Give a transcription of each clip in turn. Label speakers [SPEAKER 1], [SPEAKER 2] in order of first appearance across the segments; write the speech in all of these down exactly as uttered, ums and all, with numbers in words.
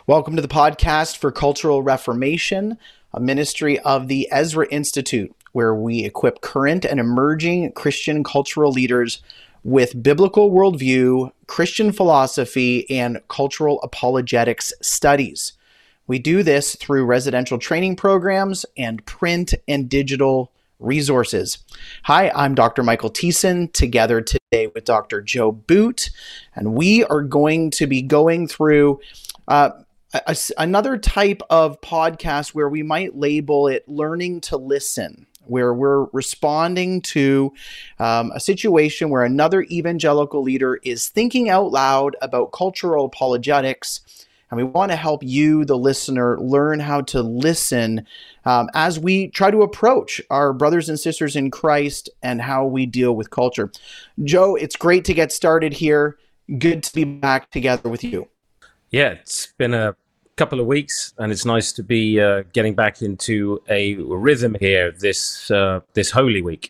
[SPEAKER 1] Welcome to the podcast for Cultural Reformation, a ministry of the Ezra Institute, where we equip current and emerging Christian cultural leaders with biblical worldview, Christian philosophy, and cultural apologetics studies. We do this through residential training programs and print and digital resources. Hi, I'm Doctor Michael Thiessen, together today with Doctor Joe Boot, and we are going to be going through uh, a, another type of podcast where we might label it learning to listen, where we're responding to um, a situation where another evangelical leader is thinking out loud about cultural apologetics, and we want to help you, the listener, learn how to listen um, as we try to approach our brothers and sisters in Christ and how we deal with culture. Joe, it's great to get started here. Good to be back together with you.
[SPEAKER 2] Yeah, it's been a couple of weeks, and it's nice to be uh, getting back into a rhythm here this uh, this Holy Week.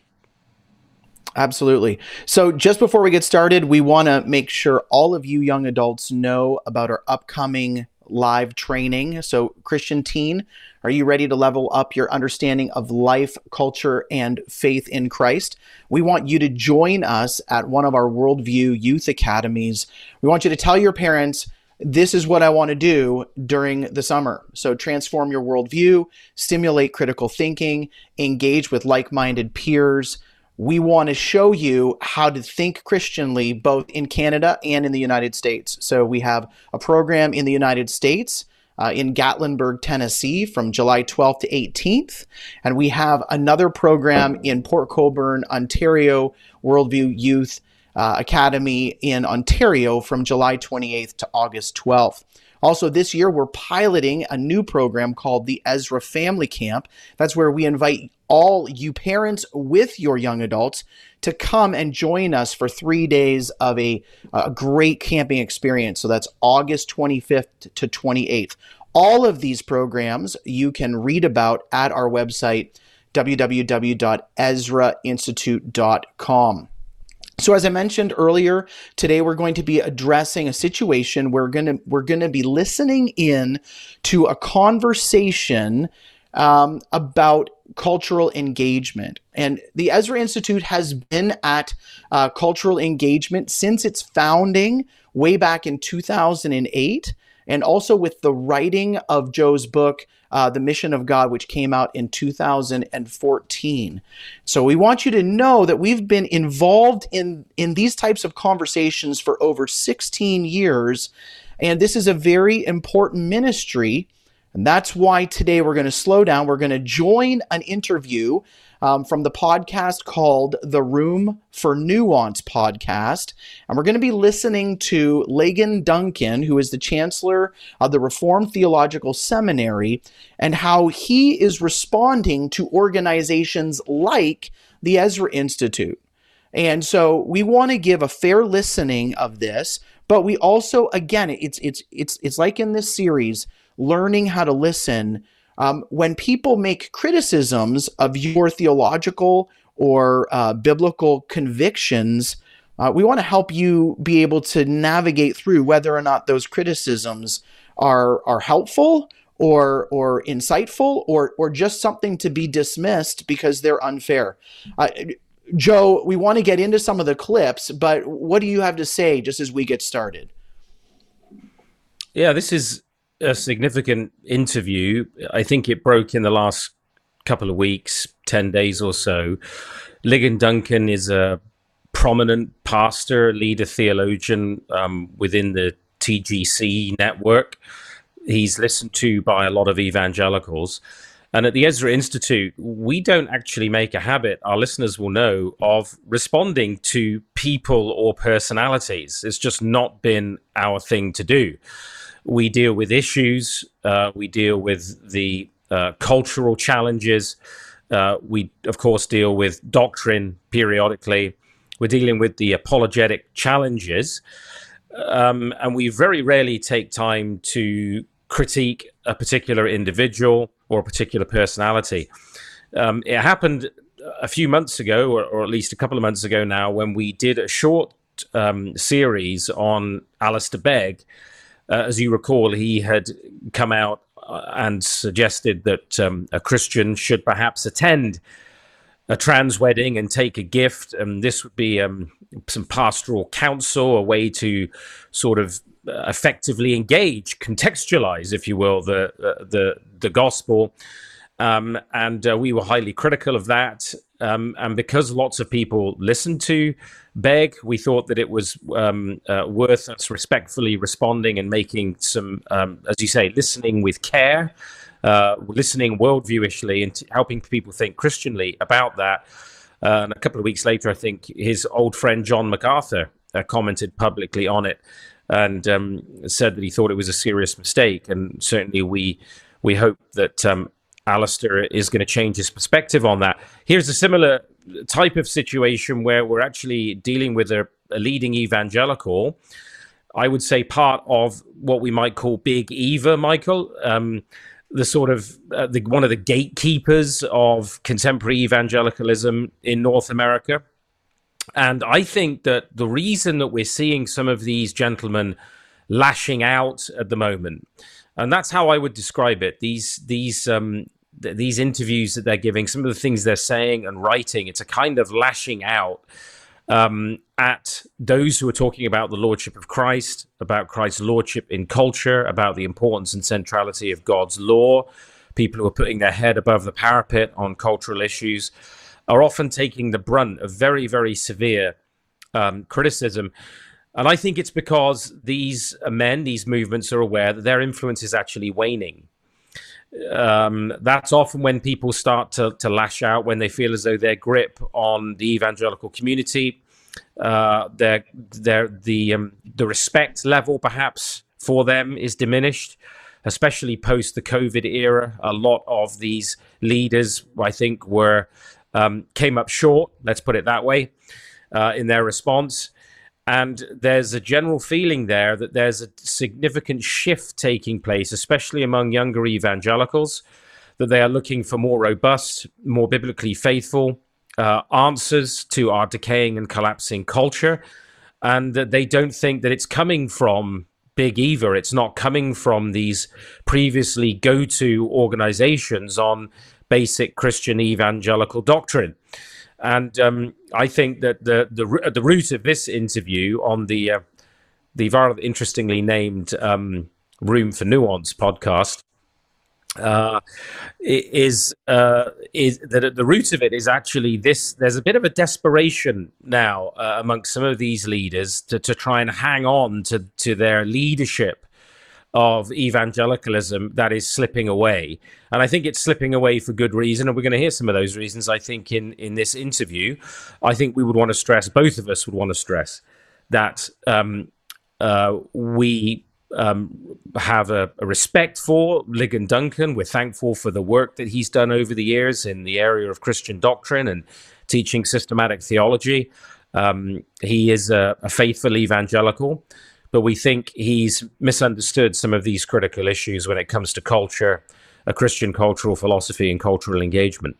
[SPEAKER 1] Absolutely. So just before we get started, we want to make sure all of you young adults know about our upcoming live training. So Christian teen, are you ready to level up your understanding of life, culture, and faith in Christ? We want you to join us at one of our Worldview Youth Academies. We want you to tell your parents, this is what I want to do during the summer. So transform your worldview, stimulate critical thinking, engage with like-minded peers. We want to show you how to think Christianly, both in Canada and in the United States. So we have a program in the United States, uh, in Gatlinburg, Tennessee, from July twelfth to eighteenth. And we have another program in Port Colborne, Ontario, Worldview Youth uh, Academy in Ontario from July twenty-eighth to August twelfth. Also, this year, we're piloting a new program called the Ezra Family Camp. That's where we invite all you parents with your young adults to come and join us for three days of a, a great camping experience. So that's August twenty-fifth to twenty-eighth. All of these programs you can read about at our website, w w w dot ezra institute dot com. So as I mentioned earlier, today we're going to be addressing a situation where we're going to we're going to be listening in to a conversation um, about cultural engagement. And the Ezra Institute has been at uh, cultural engagement since its founding way back in two thousand eight, and also with the writing of Joe's book, Uh, The Mission of God, which came out in two thousand fourteen. So we want you to know that we've been involved in, in these types of conversations for over sixteen years, and this is a very important ministry, and that's why today we're going to slow down. We're going to join an interview um, from the podcast called The Room for Nuance podcast, and we're going to be listening to Ligon Duncan, who is the Chancellor of the Reformed Theological Seminary, and how he is responding to organizations like the Ezra Institute. And so we want to give a fair listening of this, but we also, again, it's it's it's it's like in this series, learning how to listen. Um, when people make criticisms of your theological or uh, biblical convictions, uh, we want to help you be able to navigate through whether or not those criticisms are are helpful or or insightful or or just something to be dismissed because they're unfair. Uh, Joe, we want to get into some of the clips, but what do you have to say just as we get started?
[SPEAKER 2] Yeah, this is a significant interview. I think it broke in the last couple of weeks, ten days or so. Ligon Duncan is a prominent pastor, leader, theologian um, within the T G C network. He's listened to by a lot of evangelicals. And at the Ezra Institute, we don't actually make a habit, our listeners will know, of responding to people or personalities. It's just not been our thing to do. We deal with issues, uh, we deal with the uh, cultural challenges, uh, we, of course, deal with doctrine periodically, we're dealing with the apologetic challenges, um, and we very rarely take time to critique a particular individual or a particular personality. Um, it happened a few months ago, or, or at least a couple of months ago now, when we did a short um, series on Alistair Begg, Uh, as you recall, he had come out and suggested that um, a Christian should perhaps attend a trans wedding and take a gift, and this would be um, some pastoral counsel, a way to sort of effectively engage, contextualize, if you will, the uh, the the gospel. Um, and uh, we were highly critical of that. Um, and because lots of people listened to Beg, we thought that it was um, uh, worth us respectfully responding and making some, um, as you say, listening with care, uh, listening worldviewishly, and t- helping people think Christianly about that. Uh, and a couple of weeks later, I think his old friend John MacArthur uh, commented publicly on it and um, said that he thought it was a serious mistake. And certainly we we hope that um, Alistair is going to change his perspective on that. Here's a similar type of situation where we're actually dealing with a, a leading evangelical, I would say part of what we might call Big Eva, Michael, um, the sort of uh, the, one of the gatekeepers of contemporary evangelicalism in North America. And I think that the reason that we're seeing some of these gentlemen lashing out at the moment, and that's how I would describe it, these these um, th- these interviews that they're giving, some of the things they're saying and writing, it's a kind of lashing out um, at those who are talking about the lordship of Christ, about Christ's lordship in culture, about the importance and centrality of God's law. People who are putting their head above the parapet on cultural issues are often taking the brunt of very, very severe um, criticism. And I think it's because these men, these movements are aware that their influence is actually waning. Um, that's often when people start to, to lash out, when they feel as though their grip on the evangelical community, uh, their, their, the, um, the respect level perhaps for them is diminished, especially post the COVID era. A lot of these leaders, I think, were um, came up short, let's put it that way, uh, in their response. And there's a general feeling there that there's a significant shift taking place, especially among younger evangelicals, that they are looking for more robust, more biblically faithful uh, answers to our decaying and collapsing culture, and that they don't think that it's coming from Big Eva. It's not coming from these previously go-to organizations on basic Christian evangelical doctrine. And um, I think that the the the root of this interview on the uh, the very interestingly named um, Room for Nuance podcast uh, is uh, is that at the root of it is actually this. There's a bit of a desperation now uh, amongst some of these leaders to to try and hang on to to their leadership of evangelicalism that is slipping away. And I think it's slipping away for good reason. And we're going to hear some of those reasons, I think, in, in this interview. I think we would want to stress, both of us would want to stress, that um, uh, we um, have a, a respect for Ligon Duncan. We're thankful for the work that he's done over the years in the area of Christian doctrine and teaching systematic theology. Um, he is a, a faithful evangelical, but we think he's misunderstood some of these critical issues when it comes to culture, a Christian cultural philosophy, and cultural engagement.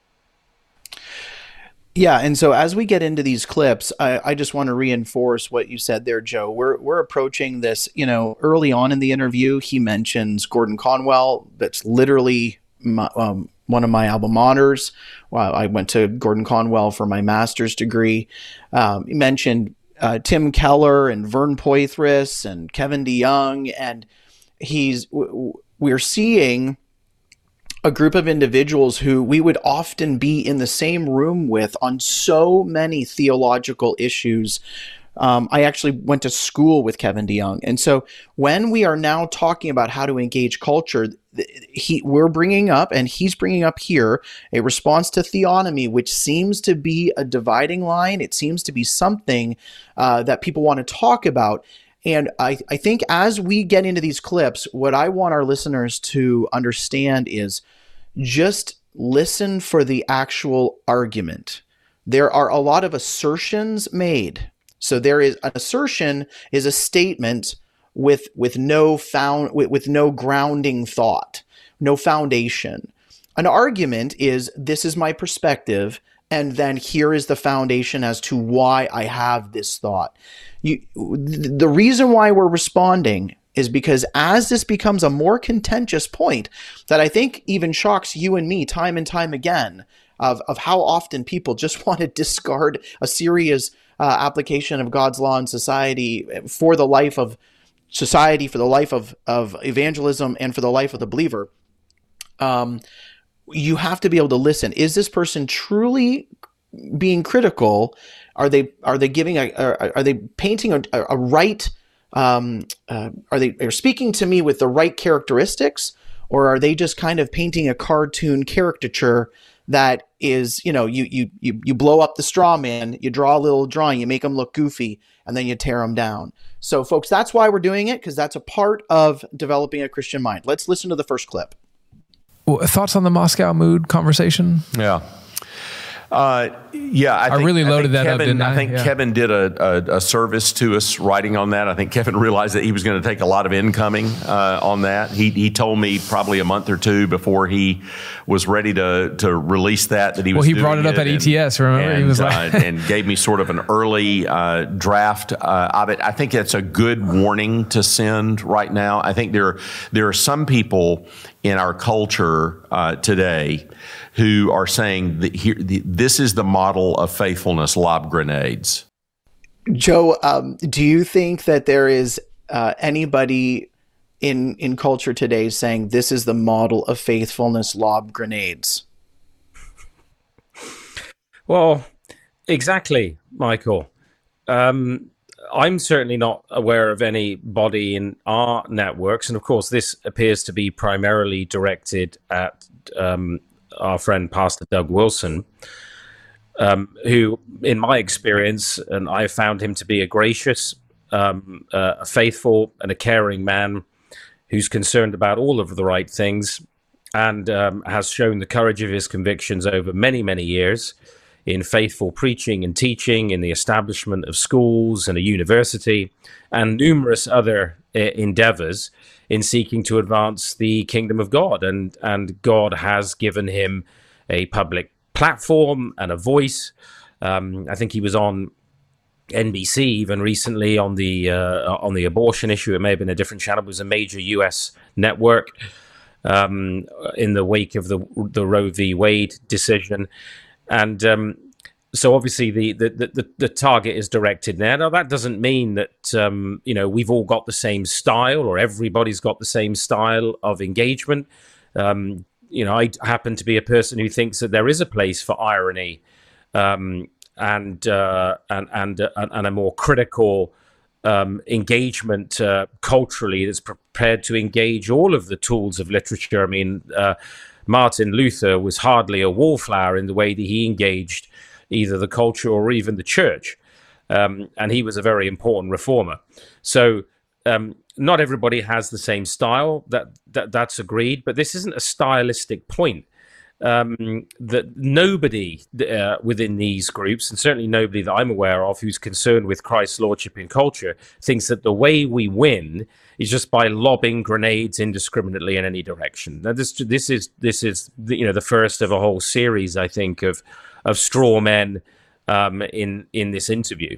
[SPEAKER 1] Yeah, and so as we get into these clips, I, I just want to reinforce what you said there, Joe. We're we're approaching this, you know, early on in the interview, he mentions Gordon Conwell. That's literally my, um, one of my alma maters. Well, I went to Gordon Conwell for my master's degree. Um, he mentioned Uh, Tim Keller and Vern Poythress and Kevin DeYoung, and he's w- we're seeing a group of individuals who we would often be in the same room with on so many theological issues. Um, I actually went to school with Kevin DeYoung, and so when we are now talking about how to engage culture, he we're bringing up, and he's bringing up here, a response to theonomy, which seems to be a dividing line. It seems to be something uh, that people want to talk about. And I, I think as we get into these clips, what I want our listeners to understand is just listen for the actual argument. There are a lot of assertions made. So there is an assertion is a statement with with no found with, with no grounding thought, no foundation. An argument is, this is my perspective, and then here is the foundation as to why I have this thought. You, the reason why we're responding is because as this becomes a more contentious point that I think even shocks you and me time and time again, of, of how often people just want to discard a serious uh, application of God's law in society for the life of society, for the life of, of evangelism, and for the life of the believer. Um, you have to be able to listen. Is this person truly being critical? Are they are they giving a are, are they painting a, a right? Um, uh, are they are speaking to me with the right characteristics, or are they just kind of painting a cartoon caricature that is, you know, you you you you blow up the straw man, you draw a little drawing, you make them look goofy, and then you tear them down. So, folks, that's why we're doing it, because that's a part of developing a Christian mind. Let's listen to the first clip.
[SPEAKER 3] Well, thoughts on the Moscow mood conversation?
[SPEAKER 4] Yeah. Uh, yeah, I,
[SPEAKER 3] I
[SPEAKER 4] think,
[SPEAKER 3] really loaded
[SPEAKER 4] I think
[SPEAKER 3] that
[SPEAKER 4] Kevin,
[SPEAKER 3] up, didn't I?
[SPEAKER 4] I think
[SPEAKER 3] Yeah.
[SPEAKER 4] Kevin did a, a, a service to us writing on that. I think Kevin realized that he was going to take a lot of incoming uh, on that. He he told me probably a month or two before he was ready to to release that that he was.
[SPEAKER 3] Well, he
[SPEAKER 4] doing
[SPEAKER 3] brought it up at
[SPEAKER 4] and,
[SPEAKER 3] E T S. Remember,
[SPEAKER 4] and,
[SPEAKER 3] he was like,
[SPEAKER 4] uh, and gave me sort of an early uh, draft uh, of it. I think it's a good warning to send right now. I think there there are some people in our culture uh, today who are saying that here, the, this is the model of faithfulness, lob grenades.
[SPEAKER 1] Joe, um, do you think that there is uh, anybody in in culture today saying this is the model of faithfulness, lob grenades?
[SPEAKER 2] Well, exactly, Michael. Um, I'm certainly not aware of anybody in our networks, and of course, this appears to be primarily directed at um, our friend Pastor Doug Wilson, um, who, in my experience, and I found him to be a gracious, um, uh, a faithful, and a caring man who's concerned about all of the right things, and um, has shown the courage of his convictions over many, many years in faithful preaching and teaching, in the establishment of schools and a university, and numerous other uh, endeavors in seeking to advance the kingdom of God. And, and God has given him a public platform and a voice. Um, I think he was on N B C even recently on the uh, on the abortion issue. It may have been a different channel. It was a major U S network um, in the wake of the the Roe v. Wade decision. And um, so obviously the, the, the, the target is directed there. Now, that doesn't mean that, um, you know, we've all got the same style or everybody's got the same style of engagement. Um, you know, I happen to be a person who thinks that there is a place for irony um, and, uh, and, and, uh, and a more critical um, engagement uh, culturally that's prepared to engage all of the tools of literature. I mean, uh, Martin Luther was hardly a wallflower in the way that he engaged either the culture or even the church. Um, and he was a very important reformer. So um, not everybody has the same style. That, that that's agreed. But this isn't a stylistic point. Um, that nobody uh, within these groups, and certainly nobody that I'm aware of who's concerned with Christ's lordship in culture, thinks that the way we win is just by lobbing grenades indiscriminately in any direction. Now, this this is this is the, you know the first of a whole series, I think, of of straw men um, in in this interview.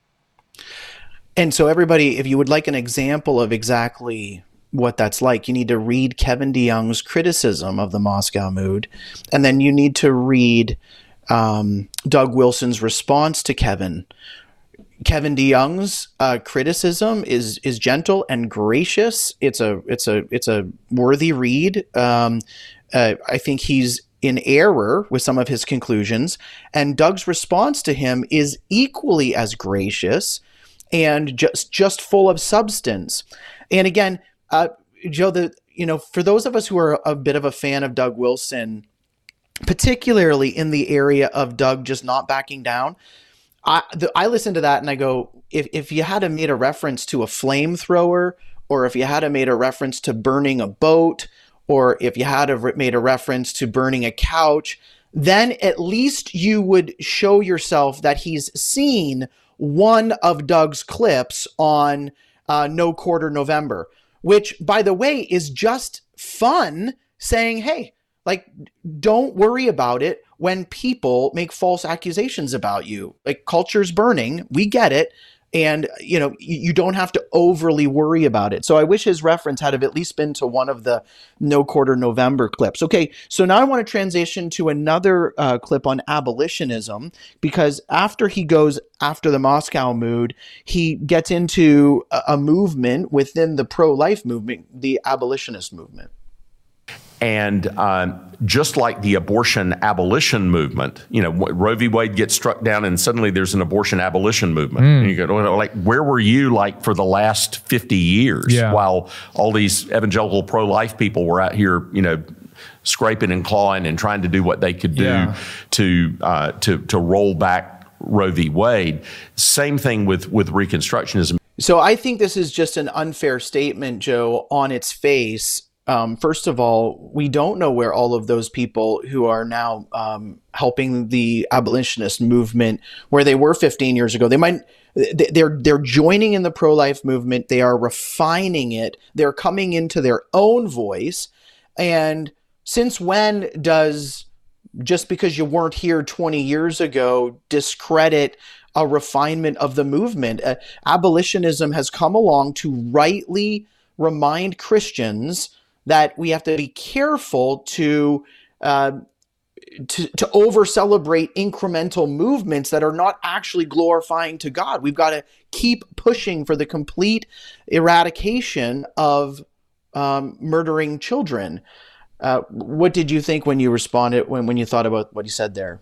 [SPEAKER 1] And so, everybody, if you would like an example of exactly what that's like, you need to read Kevin DeYoung's criticism of the Moscow mood, and then you need to read um, Doug Wilson's response to Kevin. Kevin DeYoung's uh, criticism is is gentle and gracious. It's a it's a it's a worthy read. Um, uh, I think he's in error with some of his conclusions, and Doug's response to him is equally as gracious and just just full of substance. And again, uh, Joe, the you know for those of us who are a bit of a fan of Doug Wilson, particularly in the area of Doug just not backing down. I, the, I listen to that and I go, if, if you had made a reference to a flamethrower, or if you had made a reference to burning a boat, or if you had made a reference to burning a couch, then at least you would show yourself that he's seen one of Doug's clips on uh, No Quarter November, which, by the way, is just fun saying, hey, like, don't worry about it when people make false accusations about you. Like, culture's burning. We get it. And, you know, you, you don't have to overly worry about it. So I wish his reference had have at least been to one of the No Quarter November clips. Okay, so now I want to transition to another uh, clip on abolitionism, because after he goes after the Moscow Mood, he gets into a, a movement within the pro-life movement, the abolitionist movement.
[SPEAKER 4] And um, just like the abortion abolition movement, you know, Roe v. Wade gets struck down and suddenly there's an abortion abolition movement. Mm. And you go, well, like, where were you like for the last fifty years
[SPEAKER 3] yeah.
[SPEAKER 4] while all these evangelical pro-life people were out here, you know, scraping and clawing and trying to do what they could do yeah. to, uh, to, to roll back Roe v. Wade. Same thing with, with Reconstructionism.
[SPEAKER 1] So I think this is just an unfair statement, Joe, on its face. Um, first of all, we don't know where all of those people who are now um, helping the abolitionist movement, where they were fifteen years ago. They might they're they're joining in the pro-life movement. They are refining it. They're coming into their own voice. And since when does, just because you weren't here twenty years ago, discredit a refinement of the movement? Uh, abolitionism has come along to rightly remind Christians that we have to be careful to uh, to, to over celebrate incremental movements that are not actually glorifying to God. We've got to keep pushing for the complete eradication of um, murdering children. Uh, what did you think when you responded, when, when you thought about what he said there?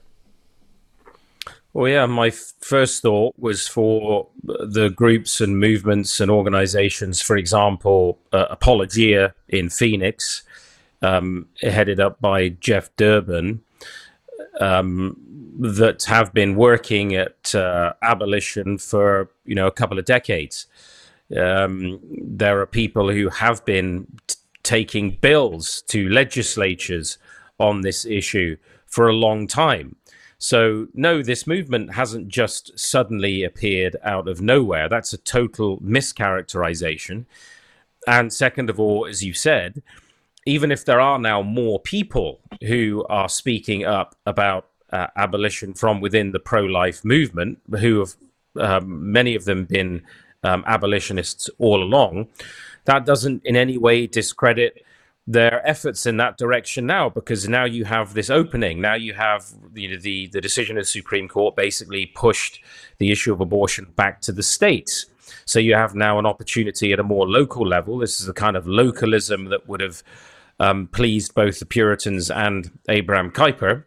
[SPEAKER 2] Well, yeah, my f- first thought was for the groups and movements and organizations, for example, uh, Apologia in Phoenix, um, headed up by Jeff Durbin, um, that have been working at uh, abolition for, you know, a couple of decades. Um, there are people who have been t- taking bills to legislatures on this issue for a long time. So, no, this movement hasn't just suddenly appeared out of nowhere. That's a total mischaracterization. And second of all, as you said, even if there are now more people who are speaking up about uh, abolition from within the pro-life movement, who have um, many of them been um, abolitionists all along, that doesn't in any way discredit their efforts in that direction now, because now you have this opening. Now you have, you know, the, the decision of the Supreme Court basically pushed the issue of abortion back to the states. So you have now an opportunity at a more local level. This is the kind of localism that would have um, pleased both the Puritans and Abraham Kuyper,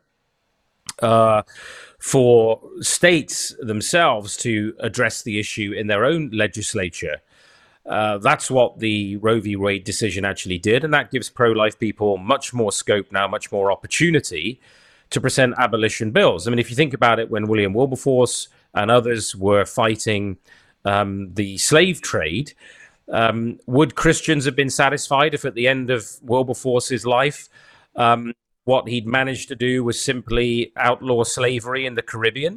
[SPEAKER 2] uh, for states themselves to address the issue in their own legislature. Uh, that's what the Roe v. Wade decision actually did, and that gives pro-life people much more scope now, much more opportunity to present abolition bills. I mean, if you think about it, when William Wilberforce and others were fighting um, the slave trade, um, would Christians have been satisfied if at the end of Wilberforce's life, um, what he'd managed to do was simply outlaw slavery in the Caribbean,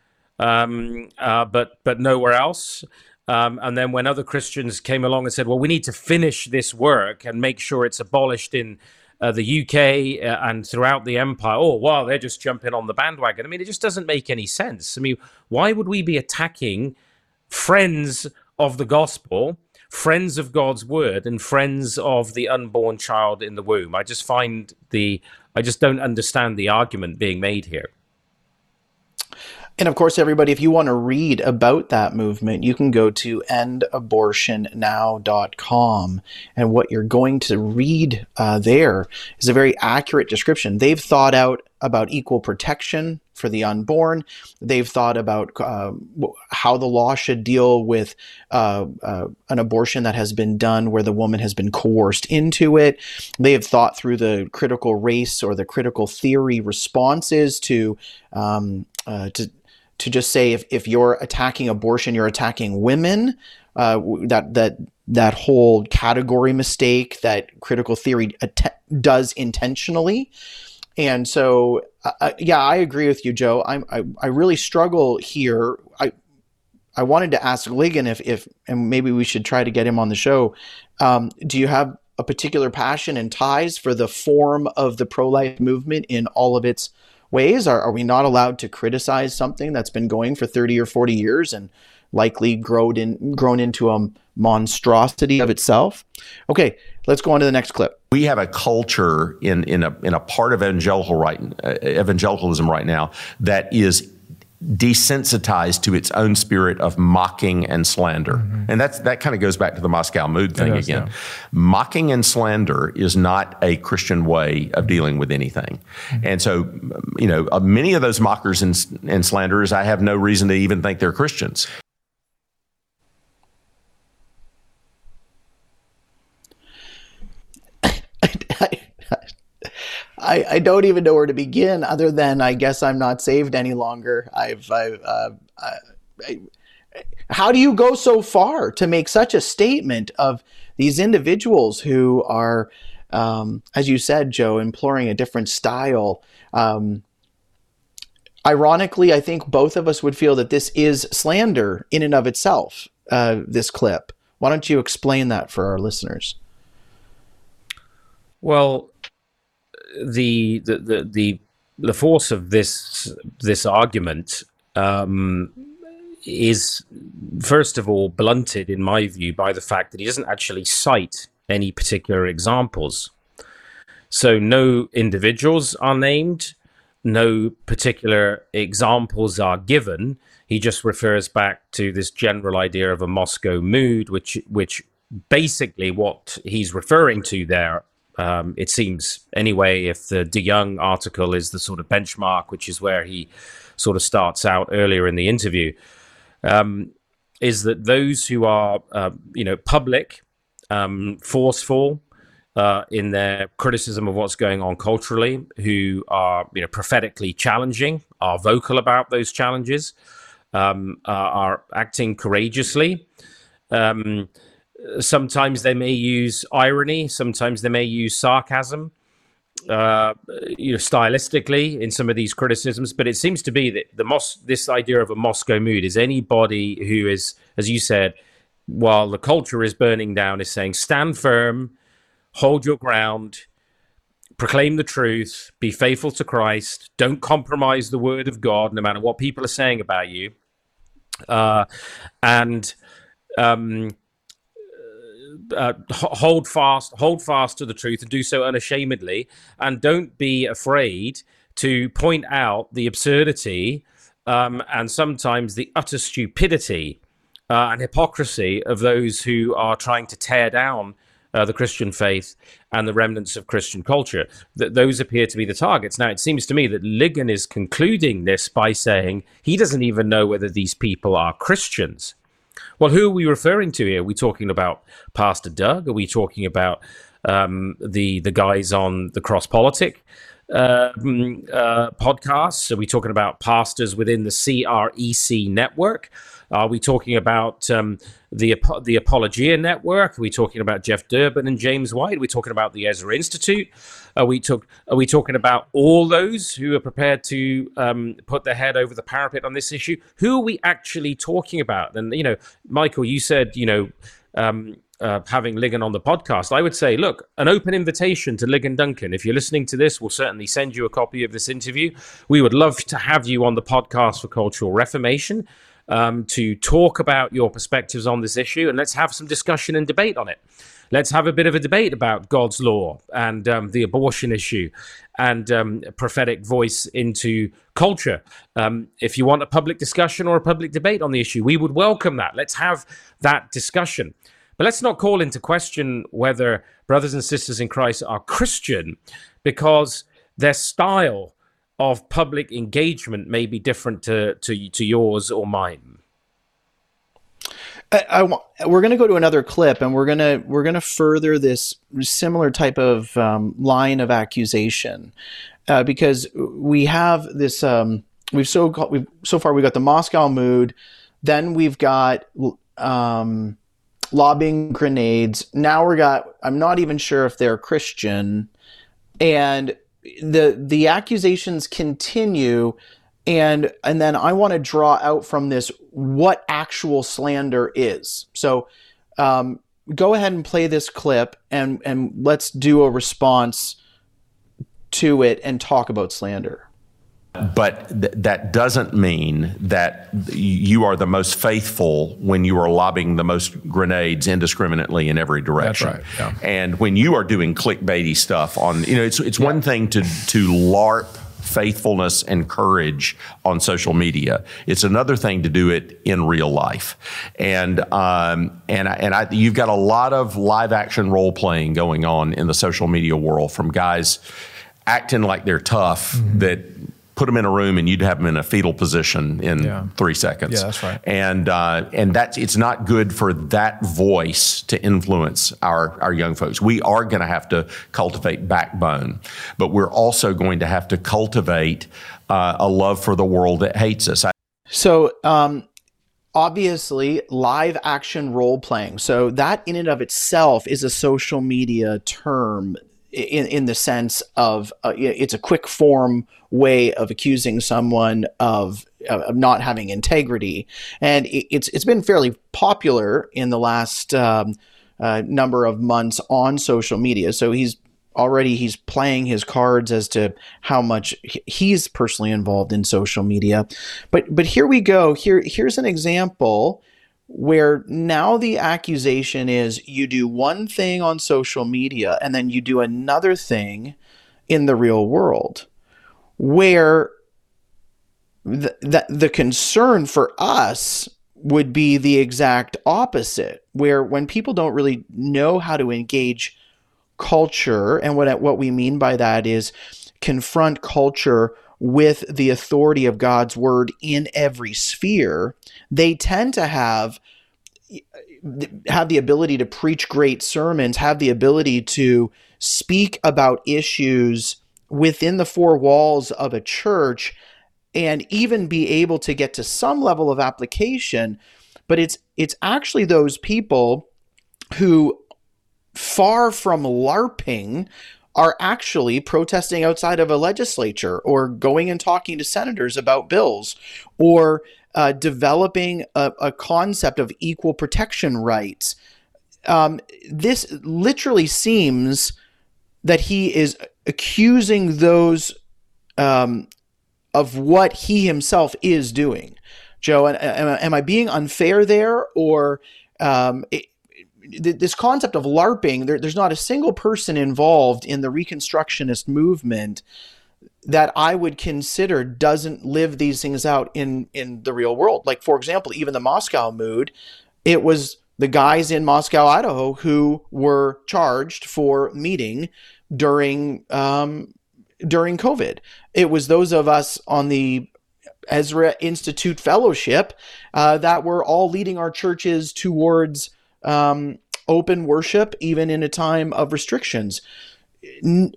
[SPEAKER 2] um, uh, but but nowhere else? Um, and then when other Christians came along and said, well, we need to finish this work and make sure it's abolished in uh, the U K uh, and throughout the empire, oh, wow, they're just jumping on the bandwagon. I mean, it just doesn't make any sense. I mean, why would we be attacking friends of the gospel, friends of God's word, and friends of the unborn child in the womb? I just find the, I just don't understand the argument being made here.
[SPEAKER 1] And of course, everybody, if you want to read about that movement, you can go to end abortion now dot com. And what you're going to read uh, there is a very accurate description. They've thought out about equal protection for the unborn. They've thought about uh, how the law should deal with uh, uh, an abortion that has been done where the woman has been coerced into it. They have thought through the critical race or the critical theory responses to um, uh, to to just say if, if you're attacking abortion, you're attacking women. Uh, that that that whole category mistake that critical theory att- does intentionally. And so, uh, yeah, I agree with you, Joe. I'm, I I really struggle here. I I wanted to ask Ligon if if and maybe we should try to get him on the show. Um, do you have a particular passion and ties for the form of the pro-life movement in all of its ways? Are, are we not allowed to criticize something that's been going for thirty or forty years and likely grown in grown into a monstrosity of itself. Okay, let's go on to the next clip.
[SPEAKER 4] We have a culture in in a in a part of evangelical right uh, evangelicalism right now that is desensitized to its own spirit of mocking and slander. Mm-hmm. And that's that kind of goes back to the Moscow Mood thing does, again. Yeah. Mocking and slander is not a Christian way of dealing with anything. Mm-hmm. And so, you know, uh, many of those mockers and, and slanderers, I have no reason to even think they're Christians.
[SPEAKER 1] I, I don't even know where to begin, other than I guess I'm not saved any longer. I've, I've uh, I, I, how do you go so far to make such a statement of these individuals who are, um, as you said, Joe, imploring a different style? Um, ironically, I think both of us would feel that this is slander in and of itself, uh, this clip. Why don't you explain that for our listeners?
[SPEAKER 2] Well, the the the the, the force of this this argument um, is, first of all, blunted, in my view, by the fact that he doesn't actually cite any particular examples. So no individuals are named, no particular examples are given. He just refers back to this general idea of a Moscow mood, which which basically what he's referring to there. Um, it seems, anyway, if the De Young article is the sort of benchmark, which is where he sort of starts out earlier in the interview, um, is that those who are, uh, you know, public, um, forceful uh, in their criticism of what's going on culturally, who are, you know, prophetically challenging, are vocal about those challenges, um, uh, are acting courageously. Um, Sometimes they may use irony. Sometimes they may use sarcasm, uh, you know, stylistically in some of these criticisms. But it seems to be that the Mos- this idea of a Moscow mood is anybody who is, as you said, while the culture is burning down, is saying, stand firm, hold your ground, proclaim the truth, be faithful to Christ, don't compromise the word of God, no matter what people are saying about you. Uh, and... Um, Uh, hold fast, hold fast to the truth, and do so unashamedly, and don't be afraid to point out the absurdity um, and sometimes the utter stupidity uh, and hypocrisy of those who are trying to tear down uh, the Christian faith and the remnants of Christian culture. That those appear to be the targets. Now, it seems to me that Ligon is concluding this by saying he doesn't even know whether these people are Christians. Well, who are we referring to here? Are we talking about Pastor Doug? Are we talking about um, the the guys on the Cross Politic uh, uh, podcasts? Are we talking about pastors within the C R E C network? Are we talking about um, the the Apologia Network? Are we talking about Jeff Durbin and James White? Are we talking about the Ezra Institute? Are we talk, Are we talking about all those who are prepared to um, put their head over the parapet on this issue? Who are we actually talking about? And, you know, Michael, you said, you know, um, uh, having Ligon on the podcast, I would say, look, an open invitation to Ligon Duncan. If you're listening to this, we'll certainly send you a copy of this interview. We would love to have you on the podcast for Cultural Reformation um, to talk about your perspectives on this issue, and let's have some discussion and debate on it. Let's have a bit of a debate about God's law and um, the abortion issue and um, prophetic voice into culture. Um, if you want a public discussion or a public debate on the issue, we would welcome that. Let's have that discussion. But let's not call into question whether brothers and sisters in Christ are Christian, because their style of public engagement may be different to, to, to yours or mine.
[SPEAKER 1] I, I, we're going to go to another clip, and we're going to we're going to further this similar type of um, line of accusation, uh, because we have this. Um, we've so we've so far we got the Moscow mood, then we've got um, lobbing grenades. Now we got. I'm not even sure if they're Christian, and the the accusations continue. And and then I want to draw out from this what actual slander is. So um, go ahead and play this clip, and, and let's do a response to it and talk about slander.
[SPEAKER 4] But th- that doesn't mean that you are the most faithful when you are lobbing the most grenades indiscriminately in every direction.
[SPEAKER 3] That's right. Yeah.
[SPEAKER 4] And when you are doing clickbaity stuff on, you know, it's it's yeah. one thing to to LARP faithfulness and courage on social media. It's another thing to do it in real life. And um, and and I, you've got a lot of live action role playing going on in the social media world from guys acting like they're tough mm-hmm. that put them in a room and you'd have them in a fetal position in yeah. three seconds.
[SPEAKER 3] Yeah, that's right.
[SPEAKER 4] And uh, and that's it's not good for that voice to influence our our young folks. We are going to have to cultivate backbone, but we're also going to have to cultivate uh, a love for the world that hates us. I-
[SPEAKER 1] so. Um, Obviously, live action role playing. So that in and of itself is a social media term in, in the sense of uh, it's a quick form way of accusing someone of, of not having integrity. And it, it's it's been fairly popular in the last um, uh, number of months on social media. So he's already he's playing his cards as to how much he's personally involved in social media. But but here we go. Here here's an example where now the accusation is you do one thing on social media and then you do another thing in the real world, where the, the, the concern for us would be the exact opposite, where when people don't really know how to engage culture, and what what we mean by that is confront culture with the authority of God's word in every sphere, they tend to have have the ability to preach great sermons, have the ability to speak about issues within the four walls of a church, and even be able to get to some level of application. But it's it's actually those people who, far from LARPing, are actually protesting outside of a legislature, or going and talking to senators about bills, or uh, developing a, a concept of equal protection rights. Um, this literally seems that he is accusing those um, of what he himself is doing. Joe, am, am I being unfair there, or um, it, this concept of LARPing, there, there's not a single person involved in the Reconstructionist movement that I would consider doesn't live these things out in, in the real world. Like, for example, even the Moscow Mood, it was the guys in Moscow, Idaho, who were charged for meeting during um, during COVID. It was those of us on the Ezra Institute Fellowship uh, that were all leading our churches towards Um, open worship, even in a time of restrictions. Is,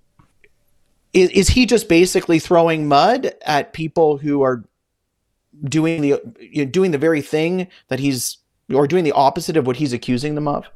[SPEAKER 1] is he just basically throwing mud at people who are doing the you know, doing the very thing that he's, or doing the opposite of what he's accusing them of?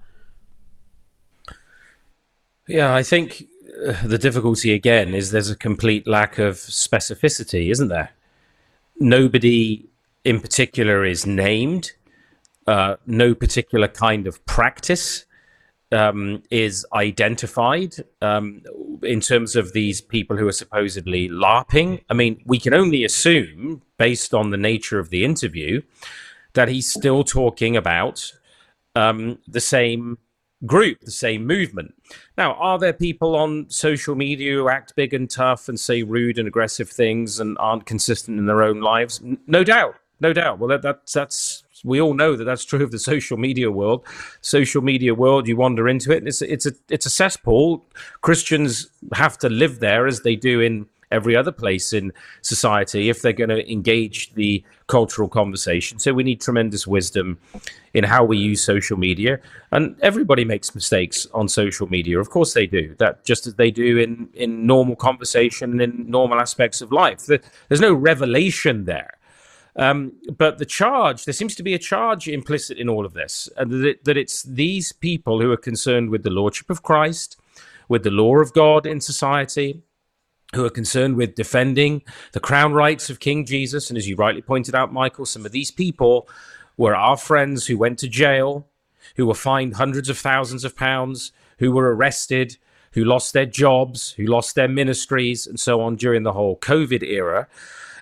[SPEAKER 2] Yeah, I think the difficulty again is there's a complete lack of specificity, isn't there? Nobody in particular is named. Uh, no particular kind of practice um, is identified um, in terms of these people who are supposedly LARPing. I mean, we can only assume, based on the nature of the interview, that he's still talking about um, the same group, the same movement. Now, are there people on social media who act big and tough and say rude and aggressive things and aren't consistent in their own lives? No doubt, no doubt. Well, that, that that's... We all know that that's true of the social media world. Social media world, you wander into it, and it's it's a it's a cesspool. Christians have to live there as they do in every other place in society if they're going to engage the cultural conversation. So we need tremendous wisdom in how we use social media. And everybody makes mistakes on social media. Of course they do. That just as they do in, in normal conversation and in normal aspects of life. There's no revelation there. Um, but the charge, there seems to be a charge implicit in all of this, and that, it, that it's these people who are concerned with the lordship of Christ, with the law of God in society, who are concerned with defending the crown rights of King Jesus. And as you rightly pointed out, Michael, some of these people were our friends who went to jail, who were fined hundreds of thousands of pounds, who were arrested, who lost their jobs, who lost their ministries, and so on during the whole COVID era.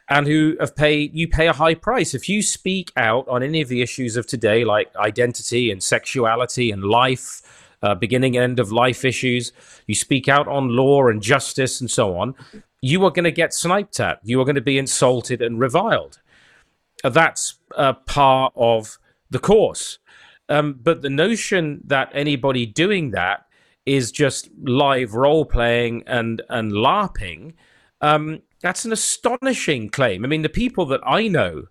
[SPEAKER 2] and who have paid, you pay a high price. If you speak out on any of the issues of today, like identity and sexuality and life, uh, beginning and end of life issues, you speak out on law and justice and so on, you are going to get sniped at. You are going to be insulted and reviled. Uh, that's uh, part of the course. Um, but the notion that anybody doing that is just live role-playing and, and LARPing, um, that's an astonishing claim. I mean, the people that I know,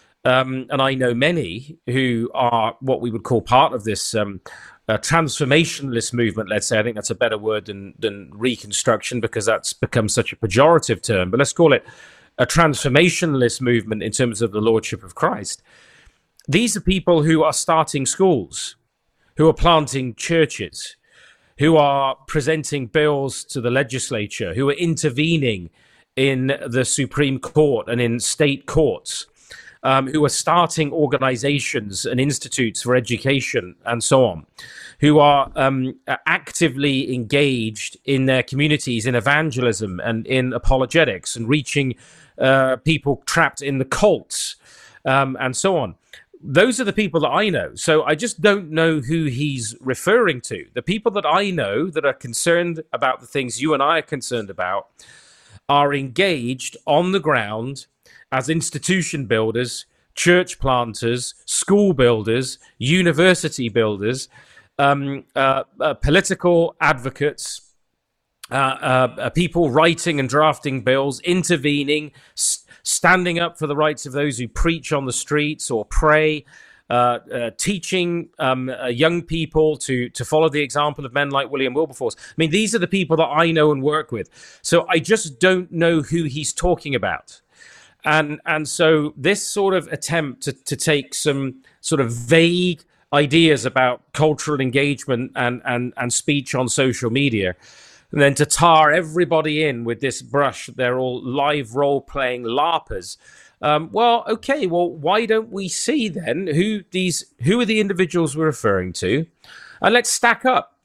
[SPEAKER 2] um, and I know many who are what we would call part of this um, uh, transformationalist movement, let's say. I think that's a better word than, than reconstruction, because that's become such a pejorative term. But let's call it a transformationalist movement in terms of the Lordship of Christ. These are people who are starting schools, who are planting churches, who are presenting bills to the legislature, who are intervening in the Supreme Court and in state courts, um, who are starting organizations and institutes for education and so on, who are um, actively engaged in their communities in evangelism and in apologetics and reaching uh, people trapped in the cults um, and so on. Those are the people that I know. So I just don't know who he's referring to. The people that I know that are concerned about the things you and I are concerned about are engaged on the ground as institution builders, church planters, school builders, university builders, um, uh, uh, political advocates, uh, uh, uh, people writing and drafting bills, intervening, st- standing up for the rights of those who preach on the streets or pray, uh, uh, teaching um, uh, young people to to follow the example of men like William Wilberforce. I mean, these are the people that I know and work with. So I just don't know who he's talking about. And and so this sort of attempt to, to take some sort of vague ideas about cultural engagement and, and, and speech on social media, and then to tar everybody in with this brush, they're all live role-playing LARPers. Um, well, okay, well, why don't we see then who these who are the individuals we're referring to, and let's stack up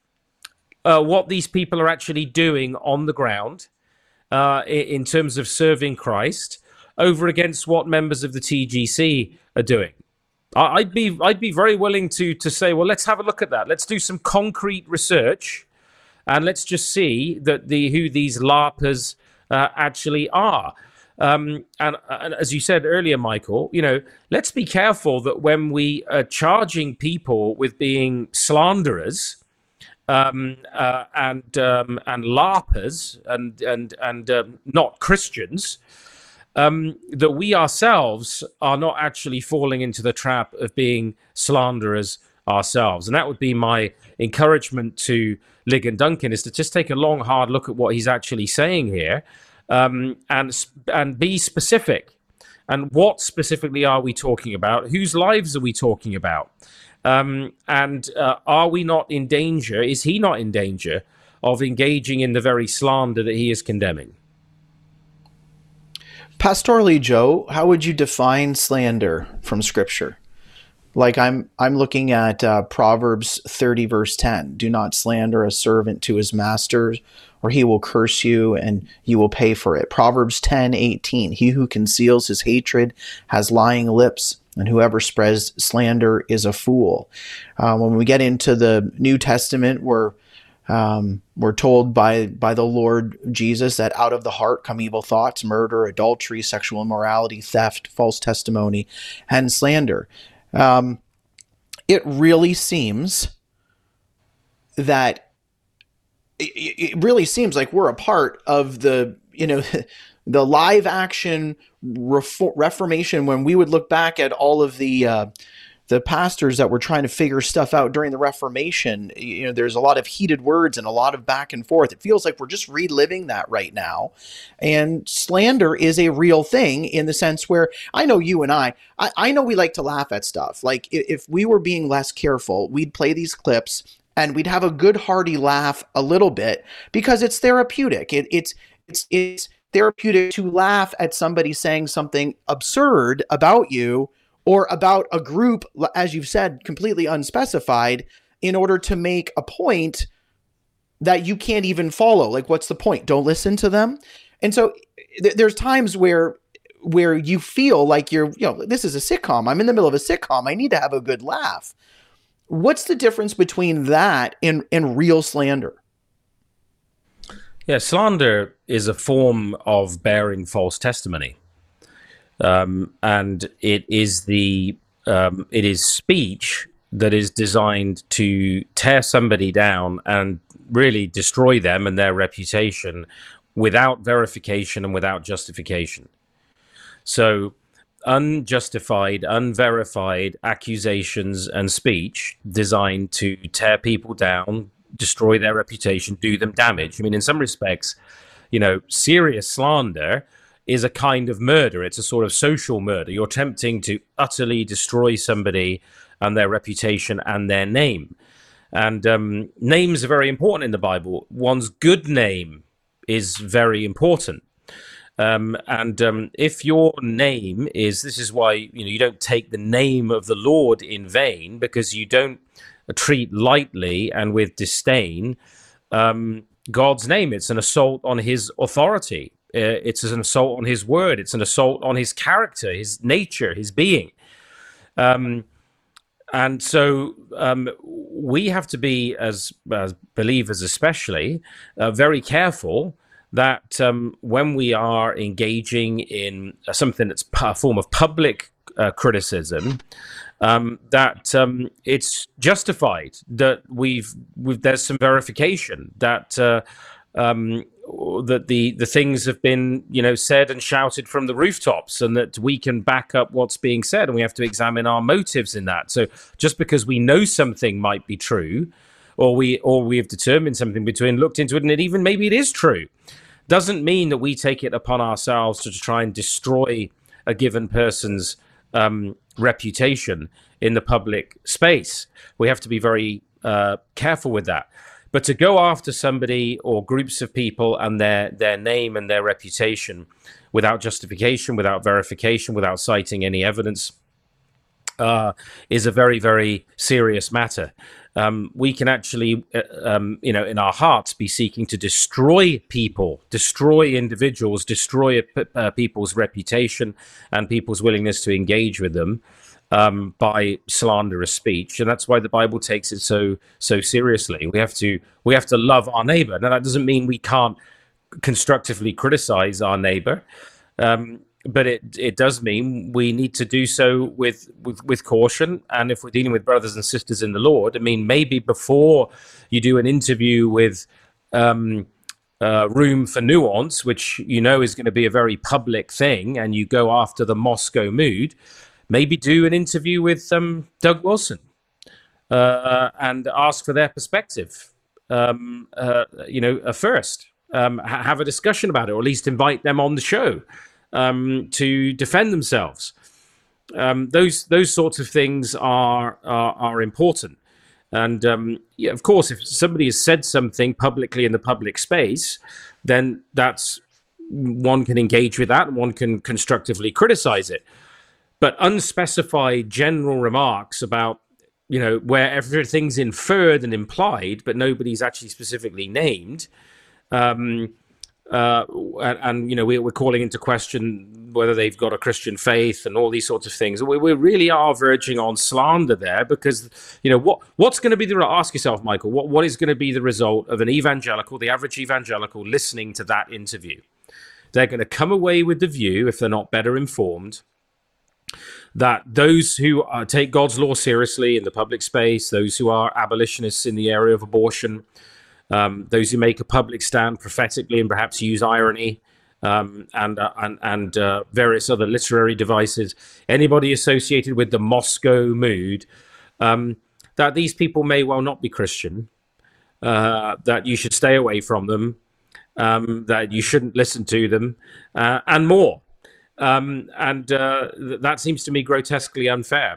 [SPEAKER 2] uh, what these people are actually doing on the ground uh, in terms of serving Christ over against what members of the T G C are doing. I'd be I'd be very willing to to say, well, let's have a look at that. Let's do some concrete research. And let's just see that the who these LARPers uh, actually are. Um, and, and as you said earlier, Michael, you know, let's be careful that when we are charging people with being slanderers um, uh, and um, and LARPers and and and um, not Christians, um, that we ourselves are not actually falling into the trap of being slanderers ourselves. And that would be my encouragement to Ligon Duncan, is to just take a long, hard look at what he's actually saying here, um, and and be specific. And what specifically are we talking about? Whose lives are we talking about? Um, and uh, are we not in danger? Is he not in danger of engaging in the very slander that he is condemning?
[SPEAKER 1] Pastorally, Joe, how would you define slander from Scripture? Like I'm I'm looking at uh, Proverbs thirty, verse ten. Do not slander a servant to his master, or he will curse you and you will pay for it. Proverbs ten, eighteen. He who conceals his hatred has lying lips, and whoever spreads slander is a fool. Uh, when we get into the New Testament, we're, um, we're told by, by the Lord Jesus that out of the heart come evil thoughts, murder, adultery, sexual immorality, theft, false testimony, and slander. Um, it really seems that it, it really seems like we're a part of the, you know, the live action reform, Reformation, when we would look back at all of the, uh, the pastors that were trying to figure stuff out during the Reformation. You know, there's a lot of heated words and a lot of back and forth. It feels like we're just reliving that right now. And slander is a real thing in the sense where I know you and I, I, I know we like to laugh at stuff. Like if we were being less careful, we'd play these clips and we'd have a good hearty laugh a little bit because it's therapeutic. It, it's, it's, it's therapeutic to laugh at somebody saying something absurd about you or about a group, as you've said, completely unspecified, in order to make a point that you can't even follow. Like, what's the point? Don't listen to them. And so th- there's times where where you feel like you're, you know, this is a sitcom. I'm in the middle of a sitcom. I need to have a good laugh. What's the difference between that and, and real slander?
[SPEAKER 2] Yeah, slander is a form of bearing false testimony. Um, and it is the um, it is speech that is designed to tear somebody down and really destroy them and their reputation without verification and without justification. So unjustified, unverified accusations and speech designed to tear people down, destroy their reputation, do them damage. I mean, in some respects, you know, serious slander is a kind of murder. It's a sort of social murder. You're attempting to utterly destroy somebody and their reputation and their name. And um, names are very important in the Bible. One's good name is very important. Um, and um, if your name is, this is why, you know, you don't take the name of the Lord in vain, because you don't treat lightly and with disdain um, God's name. It's an assault on his authority. Uh, it's an assault on his word. It's an assault on his character, his nature, his being. Um, and so um, we have to be, as, as believers especially, uh, very careful that um, when we are engaging in something that's a form of public uh, criticism, um, that um, it's justified, that we've, we've there's some verification, that uh, um, that the the things have been, you know, said and shouted from the rooftops, and that we can back up what's being said, and we have to examine our motives in that. So just because we know something might be true, or we or we have determined something between looked into it, and it even maybe it is true, doesn't mean that we take it upon ourselves to try and destroy a given person's um, reputation in the public space. We have to be very uh, careful with that. But to go after somebody or groups of people and their, their name and their reputation without justification, without verification, without citing any evidence, uh, is a very, very serious matter. Um, we can actually, uh, um, you know, in our hearts be seeking to destroy people, destroy individuals, destroy uh, people's reputation and people's willingness to engage with them um, by slanderous speech. And that's why the Bible takes it so so seriously. We have to we have to love our neighbor. Now, that doesn't mean we can't constructively criticize our neighbor. Um, But it it does mean we need to do so with, with, with caution. And if we're dealing with brothers and sisters in the Lord, I mean, maybe before you do an interview with um, uh, Room for Nuance, which you know is going to be a very public thing, and you go after the Moscow mood, maybe do an interview with um, Doug Wilson uh, and ask for their perspective, um, uh, you know, uh, first. Um, ha- have a discussion about it, or at least invite them on the show. Um, to defend themselves. Um, those those sorts of things are are, are important. And um, yeah, of course, if somebody has said something publicly in the public space, then that's one can engage with that and one can constructively criticize it. But unspecified general remarks about, you know, where everything's inferred and implied, but nobody's actually specifically named, um, Uh, and, and, you know, we, we're calling into question whether they've got a Christian faith and all these sorts of things. We, we really are verging on slander there, because, you know, what what's going to be the, ask yourself, Michael, what, what is going to be the result of an evangelical, the average evangelical, listening to that interview? They're going to come away with the view, if they're not better informed, that those who uh, take God's law seriously in the public space, those who are abolitionists in the area of abortion, Um, those who make a public stand prophetically and perhaps use irony um, and uh, and, and uh, various other literary devices, anybody associated with the Moscow mood, um, that these people may well not be Christian, uh, that you should stay away from them, um, that you shouldn't listen to them, uh, and more. Um, and uh, th- that seems to me grotesquely unfair.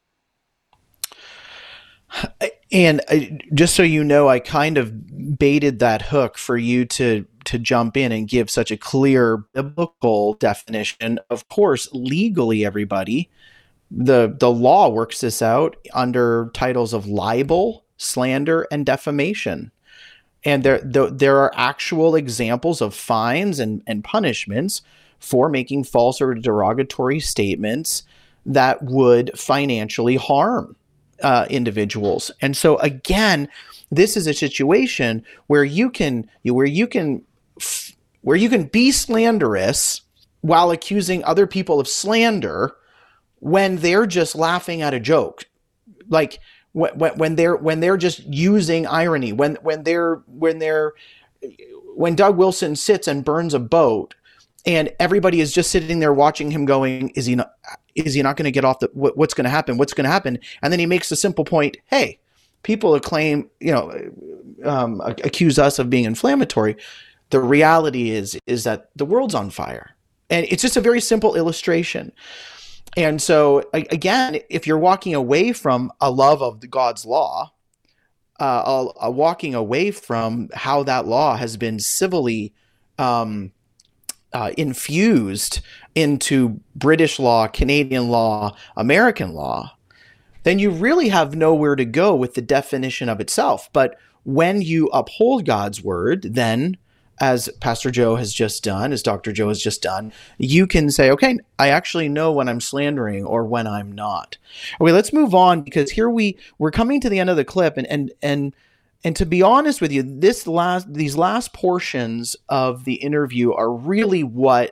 [SPEAKER 1] And I, just so you know, I kind of baited that hook for you to to jump in and give such a clear biblical definition. Of course, legally, everybody, the the law works this out under titles of libel, slander, and defamation. And there there, there are actual examples of fines and, and punishments for making false or derogatory statements that would financially harm uh, individuals. And so again, this is a situation where you can where you can where you can be slanderous while accusing other people of slander when they're just laughing at a joke, like when, when they're when they're just using irony, when when they're when they're when Doug Wilson sits and burns a boat, and everybody is just sitting there watching him, going, "Is he not? Is he not going to get off the? What, what's going to happen? What's going to happen?" And then he makes a simple point: "Hey, people acclaim, you know, um, accuse us of being inflammatory. The reality is is that the world's on fire." And it's just a very simple illustration. And so, again, if you're walking away from a love of the God's law, uh, a, a walking away from how that law has been civilly um, uh, infused into British law, Canadian law, American law, then you really have nowhere to go with the definition of itself. But when you uphold God's word, then, as Pastor Joe has just done, as Doctor Joe has just done, you can say, okay, I actually know when I'm slandering or when I'm not. Okay, let's move on, because here we, we're coming to the end of the clip, and and and and to be honest with you, this last these last portions of the interview are really what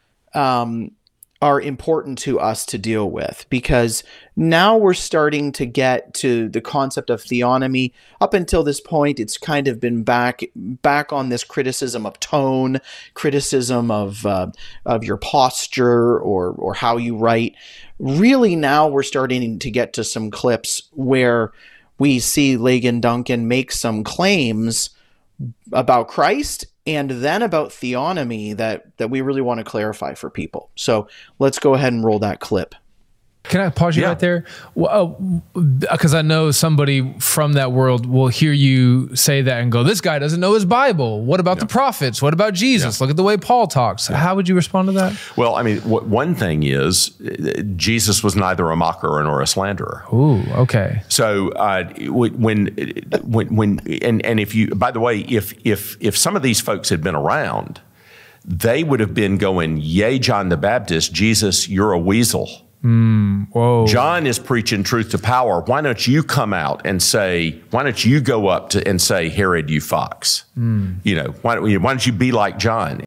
[SPEAKER 1] um, are important to us to deal with, because now we're starting to get to the concept of theonomy. Up until this point, it's kind of been back back on this criticism of tone, criticism of uh, of your posture or or how you write. Really, now we're starting to get to some clips where we see Ligon Duncan make some claims about Christ and then about theonomy that, that we really want to clarify for people. So let's go ahead and roll that clip.
[SPEAKER 3] Can I pause you
[SPEAKER 4] Yeah.
[SPEAKER 3] right there? Well, because I know somebody from that world will hear you say that and go, this guy doesn't know his Bible. What about the prophets? What about Jesus?
[SPEAKER 4] Yeah.
[SPEAKER 3] Look at the way Paul talks. How would you respond to that?
[SPEAKER 4] Well, I mean, w- one thing is uh, Jesus was neither a mocker nor a slanderer.
[SPEAKER 3] Ooh, okay.
[SPEAKER 4] So uh, when when when and and if you, by the way, if if if some of these folks had been around, they would have been going, "Yay, John the Baptist, Jesus, you're a weasel."
[SPEAKER 3] Mm, whoa.
[SPEAKER 4] John is preaching truth to power. Why don't you come out and say, why don't you go up to and say, Herod, you fox? Mm. You know, why don't, why don't you be like John?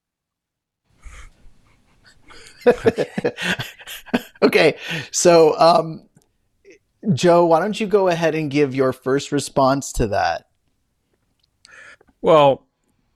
[SPEAKER 1] Okay, so um, Joe, why don't you go ahead and give your first response to that?
[SPEAKER 2] Well,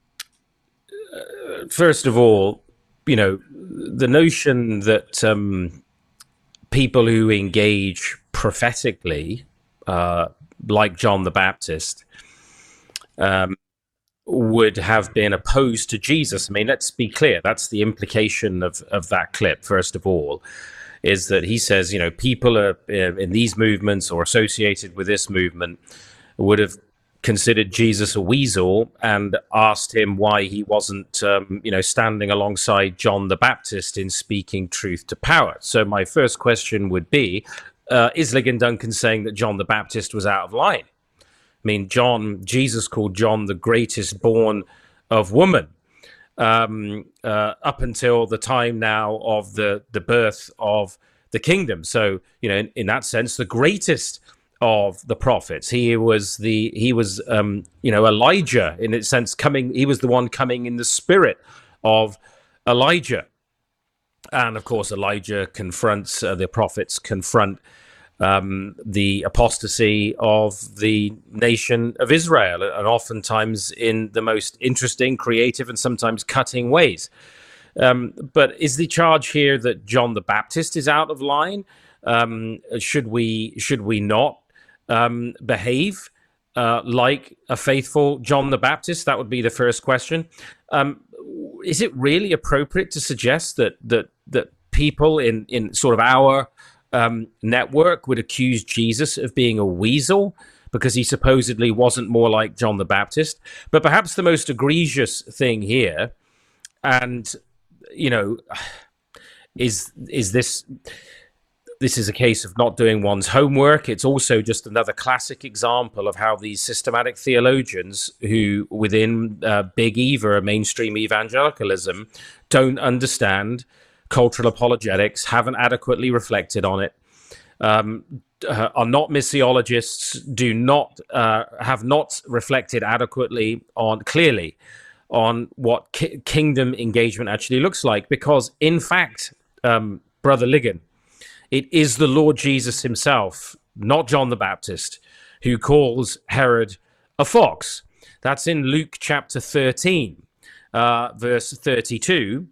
[SPEAKER 2] uh, first of all, you know, the notion that um, people who engage prophetically, uh, like John the Baptist, um, would have been opposed to Jesus. I mean, let's be clear. That's the implication of, of that clip, first of all, is that he says, you know, people are uh, in these movements or associated with this movement would have considered Jesus a weasel and asked him why he wasn't, um, you know, standing alongside John the Baptist in speaking truth to power. So my first question would be, uh, is Ligon Duncan saying that John the Baptist was out of line? I mean, John, Jesus called John the greatest born of woman um, uh, up until the time now of the, the birth of the kingdom. So, you know, in, in that sense, the greatest of the prophets. He was the he was um, you know, Elijah in its sense coming. He was the one coming in the spirit of Elijah, and of course Elijah confronts uh, the prophets confront um, the apostasy of the nation of Israel, and oftentimes in the most interesting, creative, and sometimes cutting ways. Um, but is the charge here that John the Baptist is out of line? Um, should we should we not um, behave uh, like a faithful John the Baptist? That would be the first question. Um, is it really appropriate to suggest that that that people in in sort of our um, network would accuse Jesus of being a weasel because he supposedly wasn't more like John the Baptist? But perhaps the most egregious thing here, and you know, is is this. this is a case of not doing one's homework. It's also just another classic example of how these systematic theologians who within uh, Big Eva, mainstream evangelicalism, don't understand cultural apologetics, haven't adequately reflected on it, um, uh, are not missiologists, do not uh, have not reflected adequately on clearly on what ki- kingdom engagement actually looks like. Because in fact, um, Brother Ligon, it is the Lord Jesus himself, not John the Baptist, who calls Herod a fox. That's in Luke chapter thirteen, uh, verse thirty-two,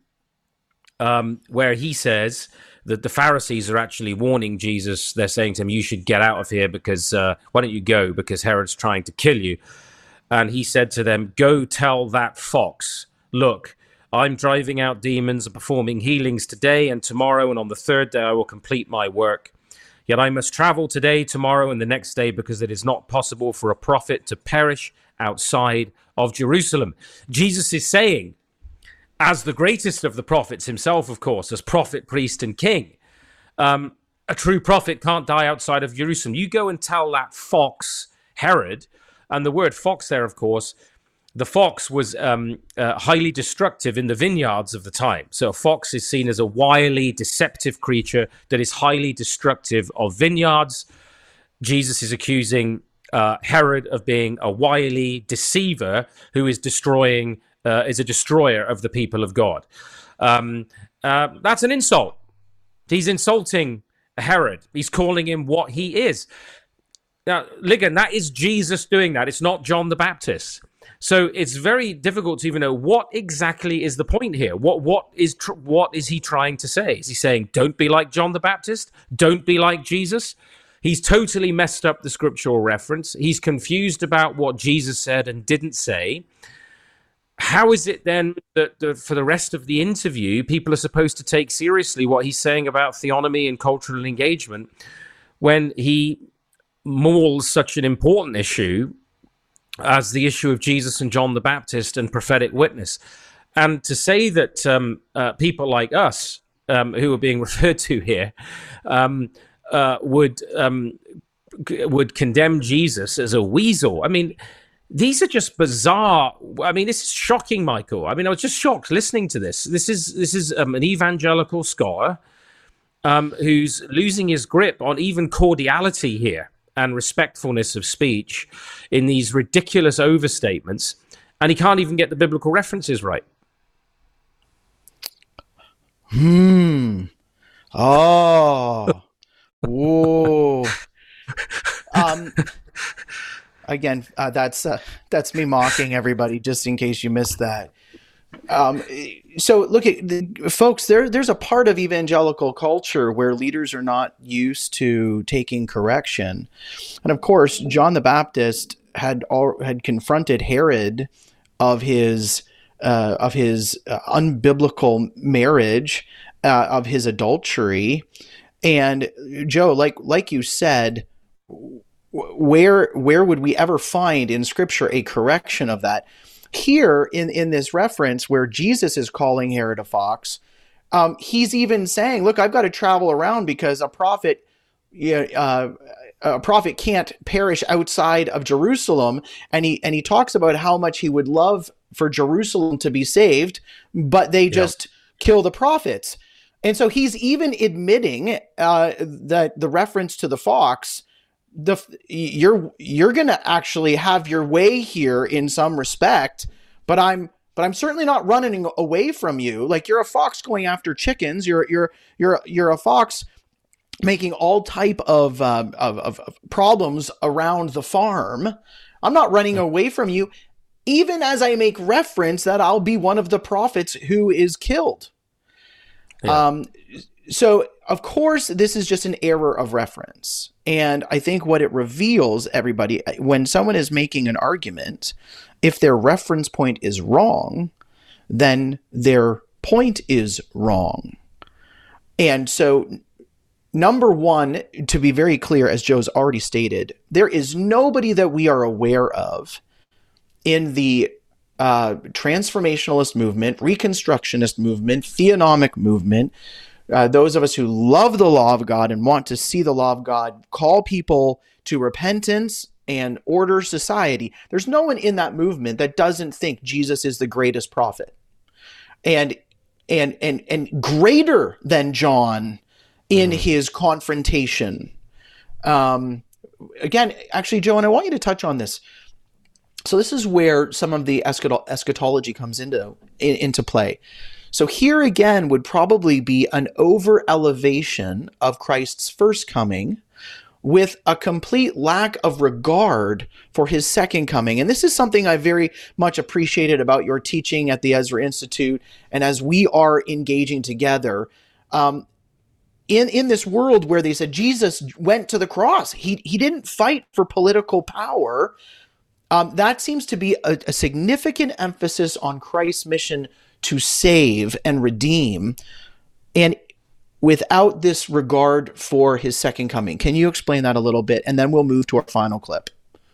[SPEAKER 2] um, where he says that the Pharisees are actually warning Jesus. They're saying to him, you should get out of here because, uh, why don't you go? Because Herod's trying to kill you. And he said to them, go tell that fox, look, I'm driving out demons and performing healings today and tomorrow, and on the third day I will complete my work. Yet I must travel today, tomorrow, and the next day, because it is not possible for a prophet to perish outside of Jerusalem. Jesus is saying, as the greatest of the prophets himself, of course, as prophet, priest, and king, um, a true prophet can't die outside of Jerusalem. You go and tell that fox, Herod, and the word fox there, of course, the fox was um, uh, highly destructive in the vineyards of the time. So a fox is seen as a wily, deceptive creature that is highly destructive of vineyards. Jesus is accusing uh, Herod of being a wily deceiver who is destroying, uh, is a destroyer of the people of God. Um, uh, that's an insult. He's insulting Herod. He's calling him what he is. Now, Ligon, that is Jesus doing that. It's not John the Baptist. So it's very difficult to even know what exactly is the point here. What what is tr- what is he trying to say? Is he saying, don't be like John the Baptist? Don't be like Jesus? He's totally messed up the scriptural reference. He's confused about what Jesus said and didn't say. How is it then that the, for the rest of the interview, people are supposed to take seriously what he's saying about theonomy and cultural engagement when he mauls such an important issue as the issue of Jesus and John the Baptist and prophetic witness? And to say that um, uh, people like us, um, who are being referred to here, um, uh, would um, c- would condemn Jesus as a weasel. I mean, these are just bizarre. I mean, this is shocking, Michael. I mean, I was just shocked listening to this. This is this is um, an evangelical scholar um, who's losing his grip on even cordiality here and respectfulness of speech in these ridiculous overstatements, and he can't even get the biblical references right.
[SPEAKER 1] Hmm. Oh. Whoa. Um. Again, uh, that's uh, that's me mocking everybody, just in case you missed that. Um, so look at the, folks, there, there's a part of evangelical culture where leaders are not used to taking correction. And of course, John the Baptist had all, had confronted Herod of his, uh, of his uh, unbiblical marriage, uh, of his adultery. And Joe, like, like you said, where, where would we ever find in scripture a correction of that? Here in, in this reference where Jesus is calling Herod a fox, um, he's even saying, look, I've got to travel around because a prophet, you know, uh, a prophet can't perish outside of Jerusalem. And he, and he talks about how much he would love for Jerusalem to be saved, but they just yeah. kill the prophets. And so he's even admitting uh, that the reference to the fox, the you're you're going to actually have your way here in some respect, but I'm but I'm certainly not running away from you. Like, you're a fox going after chickens. You're you're you're you're a fox making all type of uh, of, of of problems around the farm. I'm not running away from you, even as I make reference that I'll be one of the prophets who is killed. Yeah. Um. So, of course, this is just an error of reference. And I think what it reveals, everybody, when someone is making an argument, if their reference point is wrong, then their point is wrong. And so, number one, to be very clear, as Joe's already stated, there is nobody that we are aware of in the uh, transformationalist movement, reconstructionist movement, theonomic movement, uh, those of us who love the law of God and want to see the law of God call people to repentance and order society, there's no one in that movement that doesn't think Jesus is the greatest prophet and and and and greater than John in mm-hmm. his confrontation. Um, again, actually, Joe, and I want you to touch on this. So this is where some of the eschatology comes into in, into play. So here again would probably be an over elevation of Christ's first coming, with a complete lack of regard for his second coming. And this is something I very much appreciated about your teaching at the Ezra Institute. And as we are engaging together, um, in, in this world where they said Jesus went to the cross, he, he didn't fight for political power. Um, that seems to be a, a significant emphasis on Christ's mission to save and redeem. And without this regard for his second coming. Can you explain that a little bit? And then we'll move to our final clip.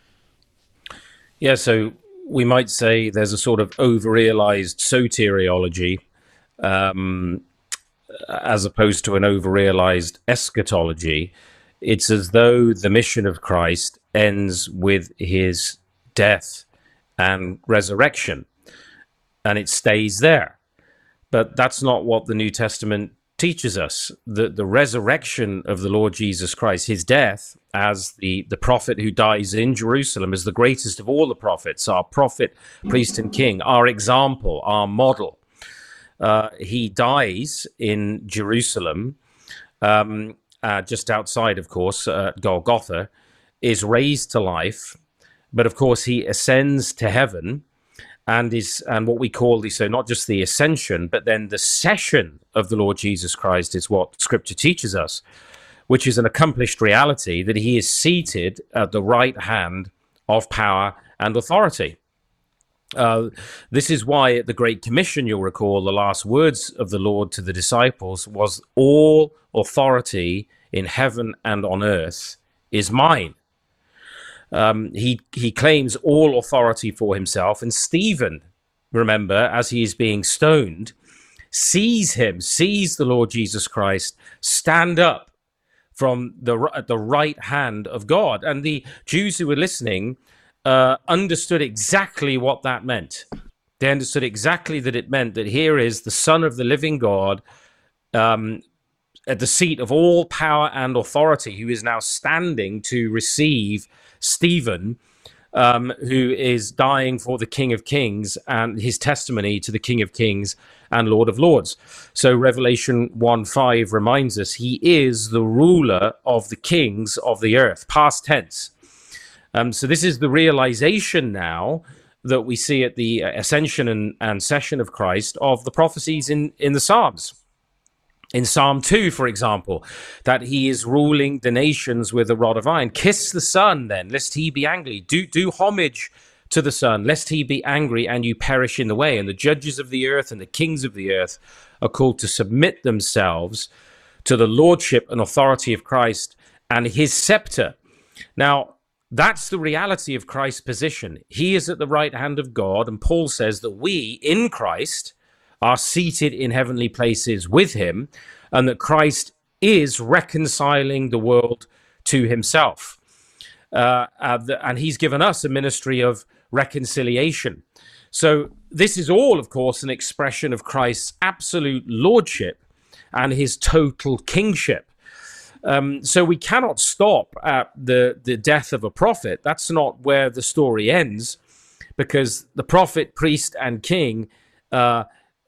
[SPEAKER 2] Yeah, so we might say there's a sort of over-realized soteriology um, as opposed to an over-realized eschatology. It's as though the mission of Christ ends with his death and resurrection, and it stays there. But that's not what the New Testament teaches us. The, the resurrection of the Lord Jesus Christ, his death as the, the prophet who dies in Jerusalem, is the greatest of all the prophets, our prophet, priest, and king, our example, our model. Uh, he dies in Jerusalem, um, uh, just outside, of course, uh, Golgotha, is raised to life, but of course he ascends to heaven, and is and what we call the so not just the ascension, but then the session of the Lord Jesus Christ is what Scripture teaches us, which is an accomplished reality, that he is seated at the right hand of power and authority. Uh, this is why at the Great Commission, you'll recall, the last words of the Lord to the disciples was, "All authority in heaven and on earth is mine." Um, he he claims all authority for himself, and Stephen, remember, as he is being stoned, sees him, sees the Lord Jesus Christ stand up from the at the right hand of God, and the Jews who were listening uh, understood exactly what that meant. They understood exactly that it meant that here is the Son of the living God, um, at the seat of all power and authority, who is now standing to receive Stephen, um, who is dying for the King of Kings and his testimony to the King of Kings and Lord of Lords. So Revelation one five reminds us he is the ruler of the kings of the earth, past tense. Um, so this is the realization now that we see at the ascension and, and session of Christ of the prophecies in, in the Psalms. In Psalm two, for example, that he is ruling the nations with a rod of iron. Kiss the Son, then, lest he be angry. Do, do homage to the Son, lest he be angry and you perish in the way. And the judges of the earth and the kings of the earth are called to submit themselves to the lordship and authority of Christ and his scepter. Now, that's the reality of Christ's position. He is at the right hand of God, and Paul says that we, in Christ, are seated in heavenly places with him, and that Christ is reconciling the world to himself. Uh, uh, the, and he's given us a ministry of reconciliation. So this is all, of course, an expression of Christ's absolute lordship and his total kingship. Um, so we cannot stop at the, the death of a prophet. That's not where the story ends, because the prophet, priest, and king uh,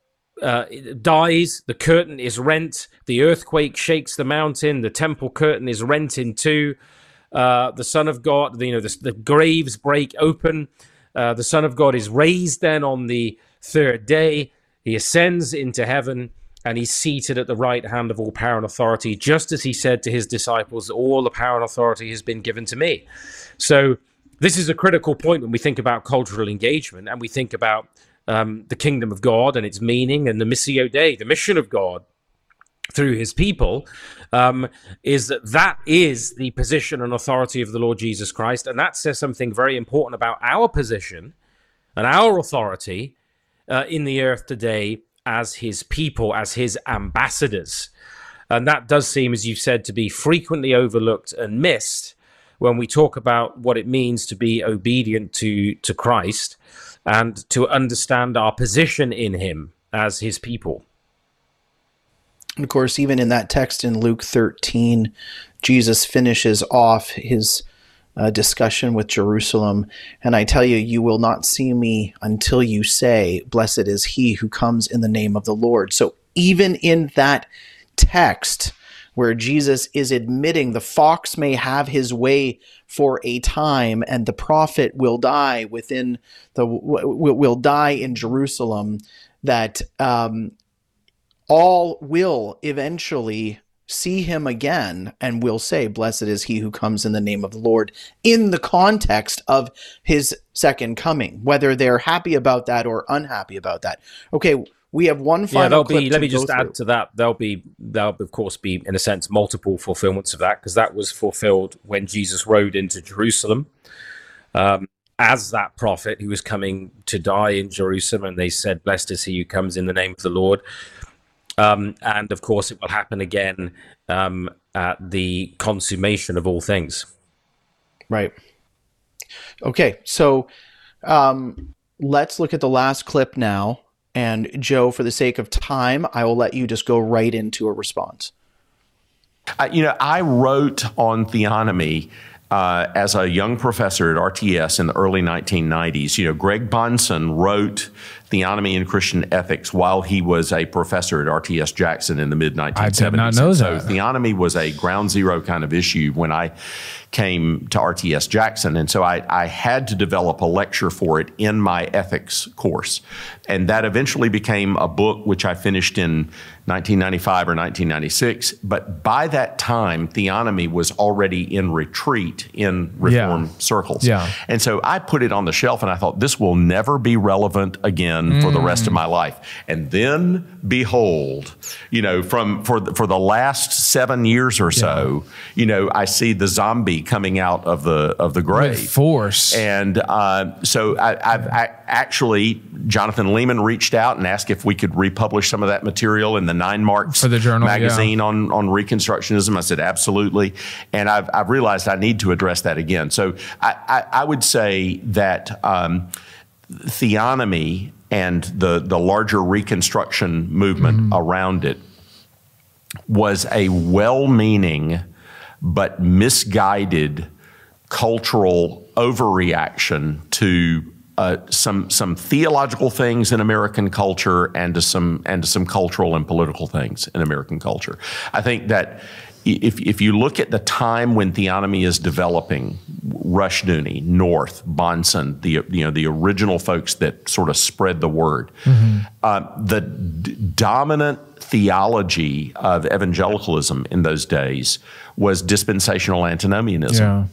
[SPEAKER 2] Uh, dies, the curtain is rent, the earthquake shakes the mountain, the temple curtain is rent in two, uh, the Son of God, you know, the, the graves break open, uh, the Son of God is raised then on the third day, he ascends into heaven, and he's seated at the right hand of all power and authority, just as he said to his disciples, all the power and authority has been given to me. So this is a critical point when we think about cultural engagement, and we think about Um, the kingdom of God and its meaning, and the Missio Dei, the mission of God through his people, um, is that that is the position and authority of the Lord Jesus Christ. And that says something very important about our position and our authority uh, in the earth today as his people, as his ambassadors. And that does seem, as you've said, to be frequently overlooked and missed when we talk about what it means to be obedient to, to Christ and to understand our position in him as his people.
[SPEAKER 1] And of course, even in that text in Luke thirteen, Jesus finishes off his uh, discussion with Jerusalem. And I tell you, you will not see me until you say, blessed is he who comes in the name of the Lord. So even in that text where Jesus is admitting the fox may have his way for a time and the prophet will die within the, will, will die in Jerusalem, that um, all will eventually see him again and will say, blessed is he who comes in the name of the Lord, in the context of his second coming, whether they're happy about that or unhappy about that. Okay, we have one final
[SPEAKER 2] yeah, there'll
[SPEAKER 1] clip
[SPEAKER 2] be, let me
[SPEAKER 1] to
[SPEAKER 2] just
[SPEAKER 1] go
[SPEAKER 2] add
[SPEAKER 1] through.
[SPEAKER 2] to that. There'll be, there'll of course be, in a sense, multiple fulfillments of that, because that was fulfilled when Jesus rode into Jerusalem um, as that prophet who was coming to die in Jerusalem. And they said, blessed is he who comes in the name of the Lord. Um, and of course, it will happen again um, at the consummation of all things.
[SPEAKER 1] Right. Okay, so um, let's look at the last clip now. And Joe, for the sake of time, I will let you just go right into a response.
[SPEAKER 4] Uh, you know, I wrote on theonomy uh, as a young professor at R T S in the early nineteen nineties. You know, Greg Bahnsen wrote Theonomy and Christian Ethics while he was a professor at R T S Jackson in the mid nineteen seventies.
[SPEAKER 3] I did not know
[SPEAKER 4] so
[SPEAKER 3] that.
[SPEAKER 4] Theonomy was a ground zero kind of issue when I came to R T S Jackson. And so I, I had to develop a lecture for it in my ethics course. And that eventually became a book which I finished in nineteen ninety-five or nineteen ninety-six. But by that time, theonomy was already in retreat in Reform
[SPEAKER 3] Yeah.
[SPEAKER 4] circles.
[SPEAKER 3] Yeah.
[SPEAKER 4] And so I put it on the shelf and I thought, this will never be relevant again for the rest of my life. And then behold, you know, from for the, for the last seven years or so, you know, I see the zombie coming out of the of the grave.
[SPEAKER 3] With force.
[SPEAKER 4] And uh, so I, I've I, actually, Jonathan Lehman reached out and asked if we could republish some of that material in the Nine Marks
[SPEAKER 3] For the journal,
[SPEAKER 4] magazine
[SPEAKER 3] yeah.
[SPEAKER 4] on, on Reconstructionism. I said, absolutely. And I've, I've realized I need to address that again. So I, I, I would say that um, theonomy and the, the larger Reconstruction movement mm-hmm. around it was a well-meaning but misguided cultural overreaction to uh, some some theological things in American culture and to some and to some cultural and political things in American culture. I think that if if you look at the time when theonomy is developing, Rushdoony, North, Bahnsen, the you know the original folks that sort of spread the word, mm-hmm. uh, the d- dominant theology of evangelicalism in those days was dispensational antinomianism.
[SPEAKER 3] Yeah.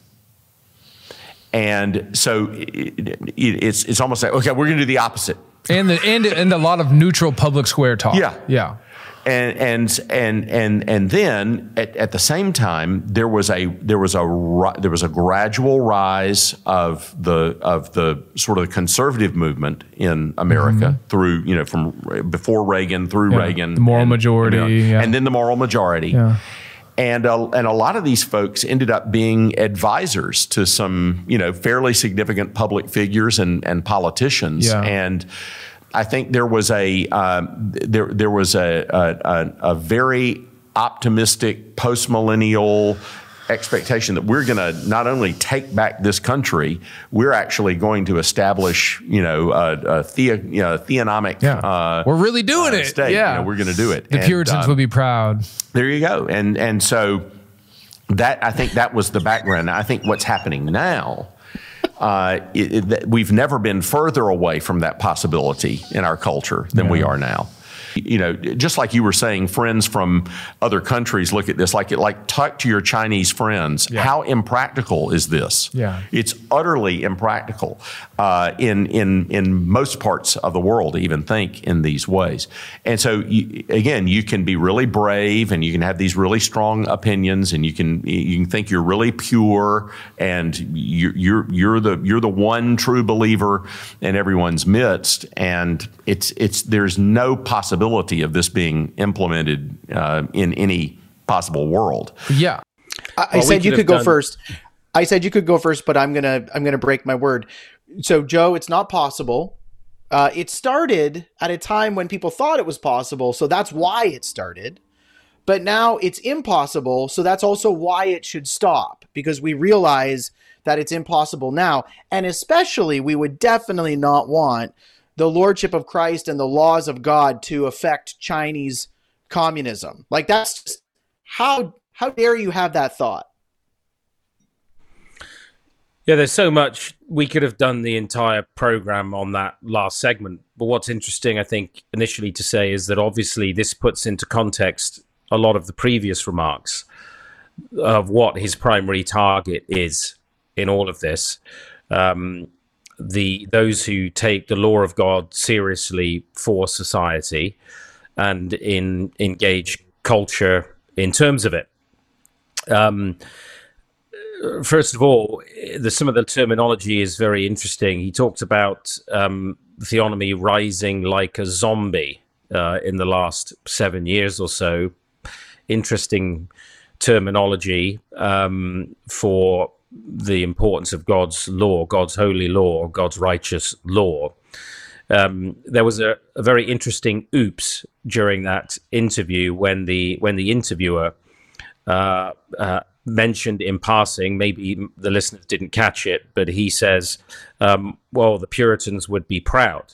[SPEAKER 4] And so it, it, it's it's almost like, okay, we're going to do the opposite.
[SPEAKER 3] And the and and a lot of neutral public square talk.
[SPEAKER 4] Yeah.
[SPEAKER 3] Yeah.
[SPEAKER 4] And and and and and then at, at the same time there was a there was a there was a gradual rise of the of the sort of conservative movement in America mm-hmm. through you know from before Reagan through
[SPEAKER 3] yeah.
[SPEAKER 4] Reagan,
[SPEAKER 3] the moral
[SPEAKER 4] and,
[SPEAKER 3] majority,
[SPEAKER 4] you know,
[SPEAKER 3] yeah.
[SPEAKER 4] and then the moral majority.
[SPEAKER 3] Yeah.
[SPEAKER 4] And uh, and a lot of these folks ended up being advisors to some, you know, fairly significant public figures and, and politicians.
[SPEAKER 3] Yeah.
[SPEAKER 4] And I think there was a uh, there there was a a, a very optimistic postmillennial expectation that we're going to not only take back this country, we're actually going to establish, you know, a, a, theo, you know, a theonomic.
[SPEAKER 3] Yeah.
[SPEAKER 4] Uh,
[SPEAKER 3] we're really doing
[SPEAKER 4] uh,
[SPEAKER 3] it.
[SPEAKER 4] State.
[SPEAKER 3] Yeah,
[SPEAKER 4] you know, we're going to do it.
[SPEAKER 3] The
[SPEAKER 4] and,
[SPEAKER 3] Puritans
[SPEAKER 4] uh,
[SPEAKER 3] will be proud.
[SPEAKER 4] There you go. And and so that I think that was the background. I think what's happening now, uh, it, it, we've never been further away from that possibility in our culture than
[SPEAKER 3] Yeah.
[SPEAKER 4] we are now. You know, just like you were saying, friends from other countries look at this like, like talk to your Chinese friends.
[SPEAKER 3] Yeah.
[SPEAKER 4] How impractical is this?
[SPEAKER 3] Yeah.
[SPEAKER 4] It's utterly impractical uh, in in in most parts of the world to even think in these ways. And so, you, again, you can be really brave, and you can have these really strong opinions, and you can you can think you're really pure, and you're you're, you're the you're the one true believer in everyone's midst. And it's it's there's no possibility possibility of this being implemented uh, in any possible world.
[SPEAKER 3] Yeah.
[SPEAKER 1] I, I
[SPEAKER 2] well,
[SPEAKER 1] said you could go
[SPEAKER 2] done...
[SPEAKER 1] first. I said you could go first, but I'm gonna I'm gonna break my word. So, Joe, it's not possible. Uh, it started at a time when people thought it was possible, so that's why it started. But now it's impossible, so that's also why it should stop, because we realize that it's impossible now. And especially, we would definitely not want the lordship of Christ and the laws of God to affect Chinese communism. Like, that's just, how how dare you have that thought?
[SPEAKER 2] Yeah, there's so much. We could have done the entire program on that last segment. But what's interesting, I think, initially to say is that obviously this puts into context a lot of the previous remarks of what his primary target is in all of this. Um, the those who take the law of God seriously for society and in engage culture in terms of it. Um, First of all, the, some of the terminology is very interesting. He talked about um, theonomy rising like a zombie uh, in the last seven years or so. Interesting terminology um, for the importance of God's law, God's holy law, God's righteous law. Um, there was a, a very interesting oops during that interview when the when the interviewer uh, uh, mentioned in passing, maybe the listeners didn't catch it, but he says, um, well, the Puritans would be proud.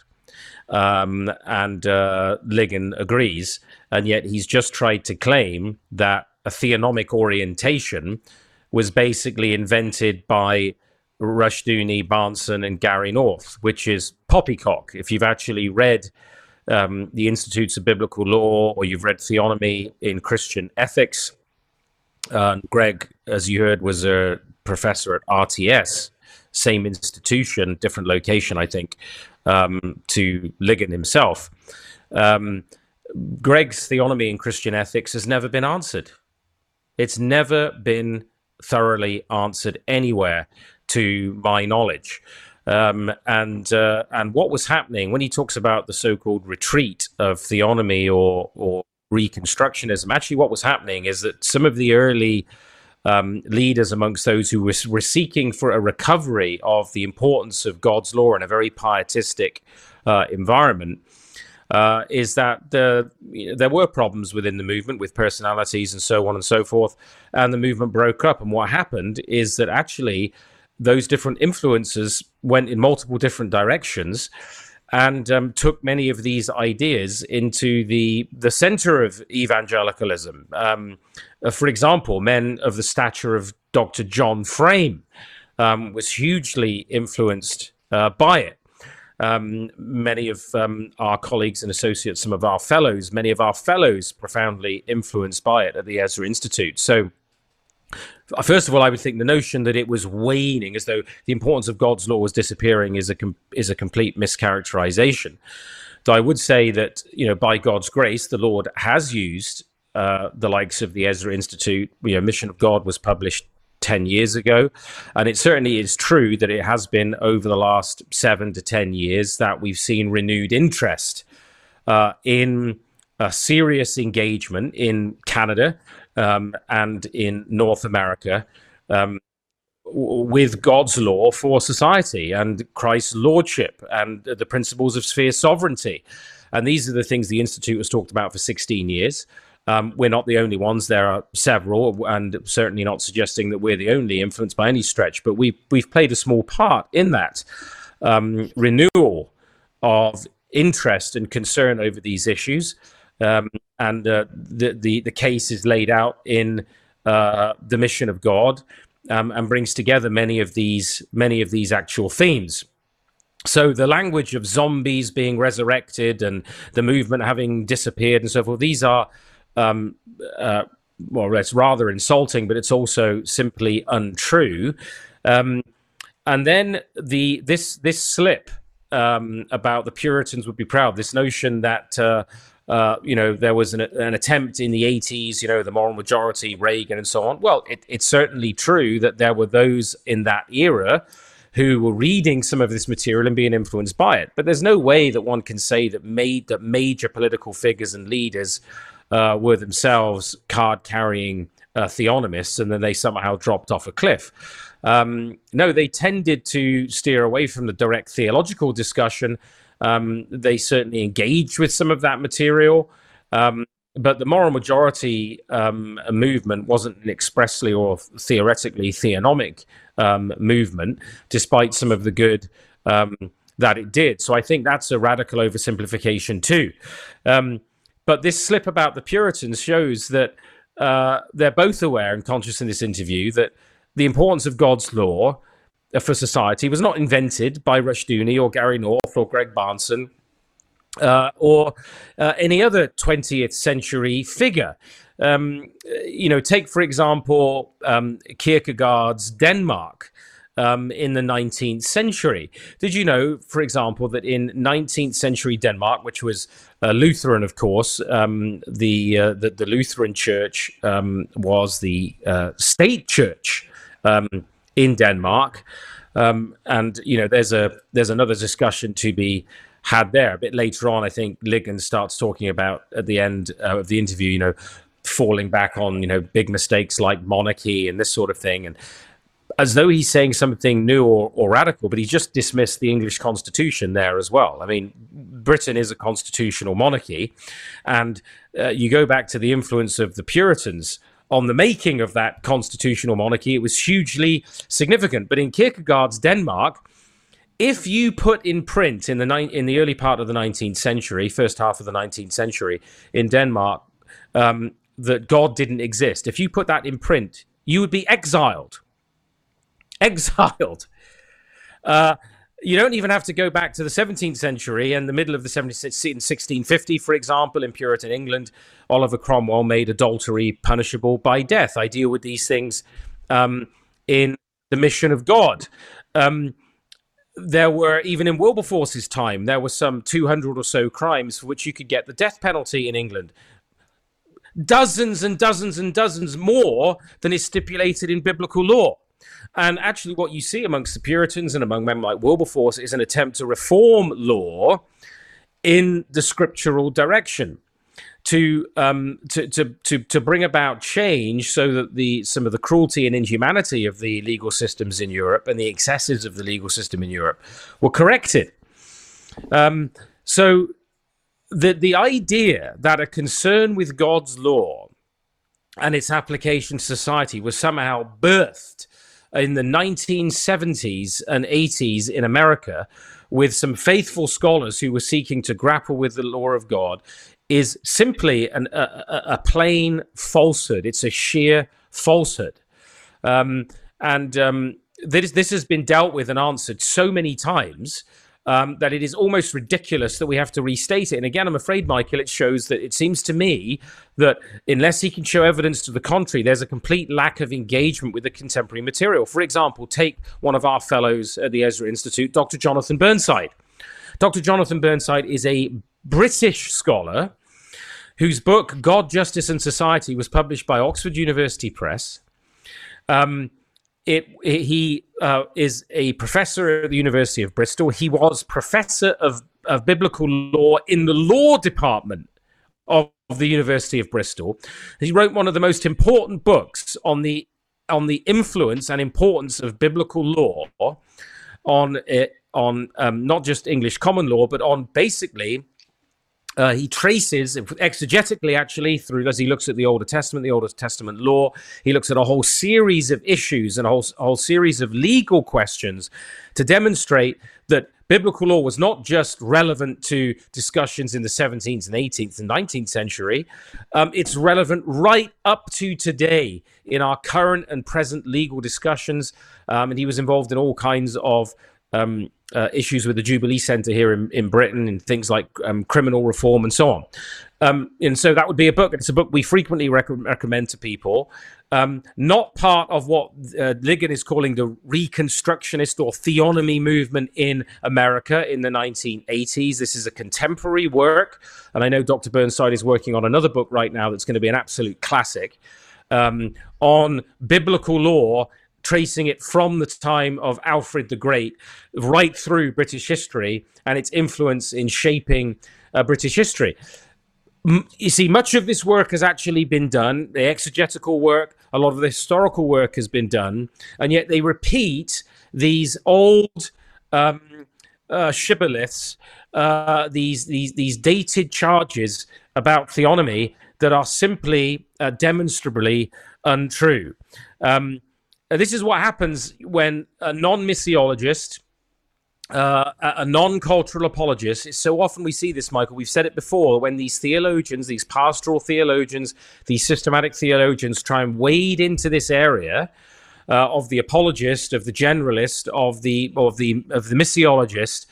[SPEAKER 2] Um, and uh, Ligon agrees, and yet he's just tried to claim that a theonomic orientation was basically invented by Rushdoony, Barnson, and Gary North, which is poppycock. If you've actually read um, the Institutes of Biblical Law, or you've read Theonomy in Christian Ethics, Uh, Greg, as you heard, was a professor at R T S, same institution, different location, I think, um, to Ligon himself. Um, Greg's theonomy in Christian ethics has never been answered. It's never been thoroughly answered anywhere, to my knowledge. Um, and uh, and what was happening when he talks about the so-called retreat of theonomy or or Reconstructionism, actually what was happening is that some of the early um, leaders amongst those who were, were seeking for a recovery of the importance of God's law in a very pietistic uh, environment, uh, is that the, you know, there were problems within the movement with personalities and so on and so forth, and the movement broke up. And what happened is that actually those different influences went in multiple different directions, and um, took many of these ideas into the the center of evangelicalism. Um, uh, for example, men of the stature of Doctor John Frame um, was hugely influenced uh, by it. Um, many of um, our colleagues and associates, some of our fellows, many of our fellows profoundly influenced by it at the Ezra Institute. So, first of all, I would think the notion that it was waning, as though the importance of God's law was disappearing, is a com- is a complete mischaracterization. Though I would say that, you know, by God's grace, the Lord has used uh, the likes of the Ezra Institute. You know, Mission of God was published ten years ago, and it certainly is true that it has been over the last seven to ten years that we've seen renewed interest uh, in a serious engagement in Canada Um, and in North America um, w- with God's law for society and Christ's lordship and the principles of sphere sovereignty. And these are the things the Institute has talked about for sixteen years. Um, we're not the only ones. There are several, and certainly not suggesting that we're the only influenced by any stretch, but we've, we've played a small part in that um, renewal of interest and concern over these issues. Um, and uh, the, the the case is laid out in uh, the Mission of God, um, and brings together many of these many of these actual themes. So the language of zombies being resurrected and the movement having disappeared and so forth, these are um, uh, well, it's rather insulting, but it's also simply untrue. Um, and then the this this slip um, about the Puritans would be proud. This notion that uh, Uh, you know, there was an, an attempt in the eighties, you know, the moral majority, Reagan and so on. Well, it, it's certainly true that there were those in that era who were reading some of this material and being influenced by it. But there's no way that one can say that made that major political figures and leaders uh, were themselves card-carrying uh, theonomists and then they somehow dropped off a cliff. Um, no, they tended to steer away from the direct theological discussion. Um, they certainly engaged with some of that material. Um, But the moral majority um, movement wasn't an expressly or theoretically theonomic um, movement, despite some of the good um, that it did. So I think that's a radical oversimplification too. Um, but this slip about the Puritans shows that uh, they're both aware and conscious in this interview that the importance of God's law for society was not invented by Rushdoony or Gary North or Greg Barnson, Uh, or uh, any other twentieth century figure. Um, you know, take, for example, um, Kierkegaard's Denmark um, in the nineteenth century. Did you know, for example, that in nineteenth century Denmark, which was uh, Lutheran, of course, um, the, uh, the the Lutheran Church um, was the uh, state church um, in Denmark, um, and you know, there's a there's another discussion to be had there. A bit later on, I think Ligon starts talking about at the end uh, of the interview, you know, falling back on, you know, big mistakes like monarchy and this sort of thing. And as though he's saying something new or, or radical, but he just dismissed the English Constitution there as well. I mean, Britain is a constitutional monarchy. And uh, you go back to the influence of the Puritans on the making of that constitutional monarchy, it was hugely significant. But in Kierkegaard's Denmark, if you put in print in the ni- in the early part of the nineteenth century, first half of the nineteenth century in Denmark, um, that God didn't exist, if you put that in print, you would be exiled. Exiled. Uh, you don't even have to go back to the seventeenth century and the middle of the seventeenth, in sixteen fifty, for example, in Puritan England, Oliver Cromwell made adultery punishable by death. I deal with these things um, in The Mission of God. Um, There were, even in Wilberforce's time, there were some two hundred or so crimes for which you could get the death penalty in England. Dozens and dozens and dozens more than is stipulated in biblical law. And actually what you see amongst the Puritans and among men like Wilberforce is an attempt to reform law in the scriptural direction, to um, to, to to to bring about change so that the some of the cruelty and inhumanity of the legal systems in Europe and the excesses of the legal system in Europe were corrected. Um, so the the idea that a concern with God's law and its application to society was somehow birthed in the nineteen seventies and eighties in America with some faithful scholars who were seeking to grapple with the law of God is simply an, a, a plain falsehood. It's a sheer falsehood. Um, and um, this, this has been dealt with and answered so many times um, that it is almost ridiculous that we have to restate it. And again, I'm afraid, Michael, it shows that it seems to me that unless he can show evidence to the contrary, there's a complete lack of engagement with the contemporary material. For example, take one of our fellows at the Ezra Institute, Doctor Jonathan Burnside. Doctor Jonathan Burnside is a British scholar whose book, God, Justice and Society, was published by Oxford University Press. Um, it, it, he uh, is a professor at the University of Bristol. He was professor of, of biblical law in the law department of, of the University of Bristol. He wrote one of the most important books on the on the influence and importance of biblical law on it, on um, not just English common law, but on basically, uh, he traces exegetically, actually, through as he looks at the Older Testament, the Older Testament law, he looks at a whole series of issues and a whole, a whole series of legal questions to demonstrate that biblical law was not just relevant to discussions in the seventeenth and eighteenth and nineteenth century. Um, it's relevant right up to today in our current and present legal discussions. Um, and he was involved in all kinds of um, uh, issues with the Jubilee Centre here in, in Britain and things like um, criminal reform and so on. Um, and so that would be a book. It's a book we frequently rec- recommend to people. Um, not part of what uh, Ligon is calling the Reconstructionist or theonomy movement in America in the nineteen eighties. This is a contemporary work. And I know Doctor Burnside is working on another book right now that's going to be an absolute classic um, on biblical law tracing it from the time of Alfred the Great right through British history and its influence in shaping uh, British history. You see, much of this work has actually been done. The exegetical work, a lot of the historical work has been done, and yet they repeat these old um, uh, shibboleths, uh, these these these dated charges about theonomy that are simply uh, demonstrably untrue. Um, this is what happens when a non-missiologist, Uh, a non-cultural apologist. So often we see this, Michael. We've said it before. When these theologians, these pastoral theologians, these systematic theologians try and wade into this area uh, of the apologist, of the generalist, of the of the of the missiologist,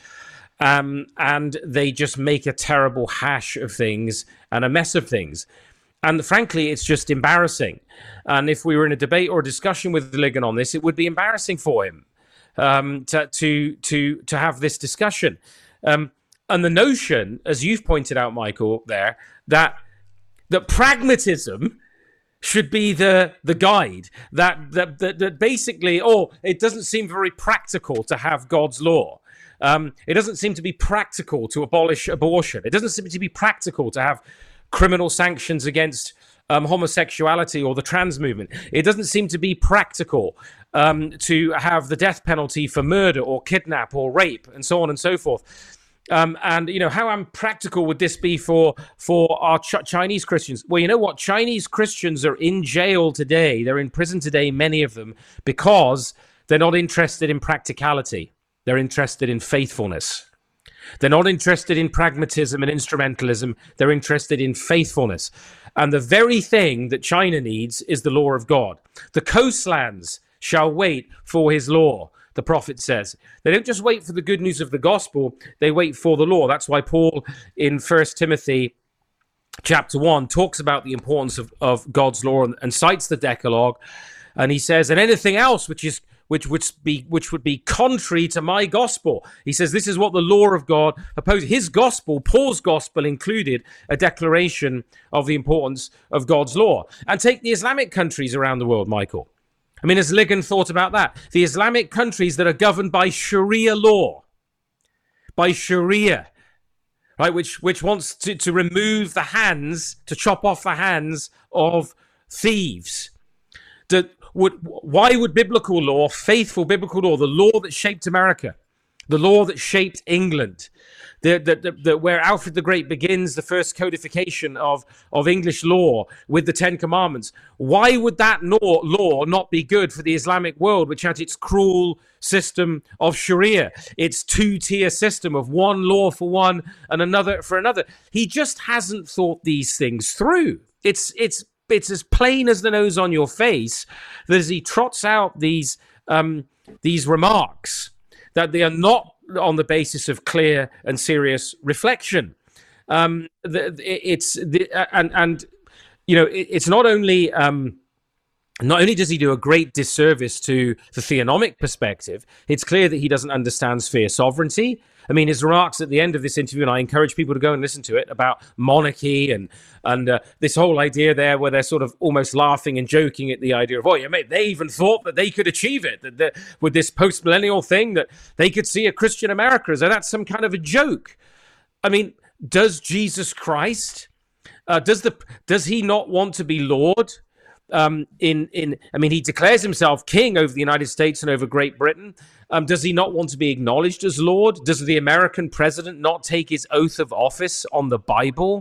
[SPEAKER 2] um, and they just make a terrible hash of things and a mess of things. And frankly, it's just embarrassing. And if we were in a debate or a discussion with Ligon on this, it would be embarrassing for him. Um, to to to to have this discussion, um, and the notion, as you've pointed out, Michael, there that that pragmatism should be the the guide. That that that, that basically, oh, it doesn't seem very practical to have God's law. Um, it doesn't seem to be practical to abolish abortion. It doesn't seem to be practical to have criminal sanctions against Um, homosexuality or the trans movement. It doesn't seem to be practical um, to have the death penalty for murder or kidnap or rape and so on and so forth. Um, and, you know, how impractical would this be for for our Ch- Chinese Christians? Well, you know what? Chinese Christians are in jail today. They're in prison today, many of them, because they're not interested in practicality. They're interested in faithfulness. They're not interested in pragmatism and instrumentalism. They're interested in faithfulness. And the very thing that China needs is the law of God. The coastlands shall wait for his law, the prophet says. They don't just wait for the good news of the gospel, they wait for the law. That's why Paul in First Timothy chapter one talks about the importance of, of God's law and, and cites the Decalogue. And he says, and anything else which is which would be which would be contrary to my gospel. He says this is what the law of God opposes. His gospel, Paul's gospel, included a declaration of the importance of God's law. And take the Islamic countries around the world, Michael. I mean, has Ligon thought about that? The Islamic countries that are governed by Sharia law, by Sharia, right, which which wants to, to remove the hands, to chop off the hands of thieves. That would why would biblical law, faithful biblical law, the law that shaped America, the law that shaped England, the, the, the, the, where Alfred the Great begins the first codification of, of English law with the Ten Commandments, why would that law, law not be good for the Islamic world, which had its cruel system of Sharia, its two-tier system of one law for one and another for another? He just hasn't thought these things through. It's it's It's as plain as the nose on your face that as he trots out these um, these remarks, that they are not on the basis of clear and serious reflection. Um, the, it's the, and and you know it, it's not only um, not only does he do a great disservice to the theonomic perspective, it's clear that he doesn't understand sphere sovereignty. I mean, his remarks at the end of this interview, and I encourage people to go and listen to it, about monarchy and and uh, this whole idea there where they're sort of almost laughing and joking at the idea of, oh, yeah, mate, they even thought that they could achieve it, that, that with this post-millennial thing, that they could see a Christian America as though that's some kind of a joke. I mean, does Jesus Christ, uh, does the does he not want to be Lord? Um, in in, I mean, he declares himself king over the United States and over Great Britain. Um, does he not want to be acknowledged as Lord? Does the American president not take his oath of office on the Bible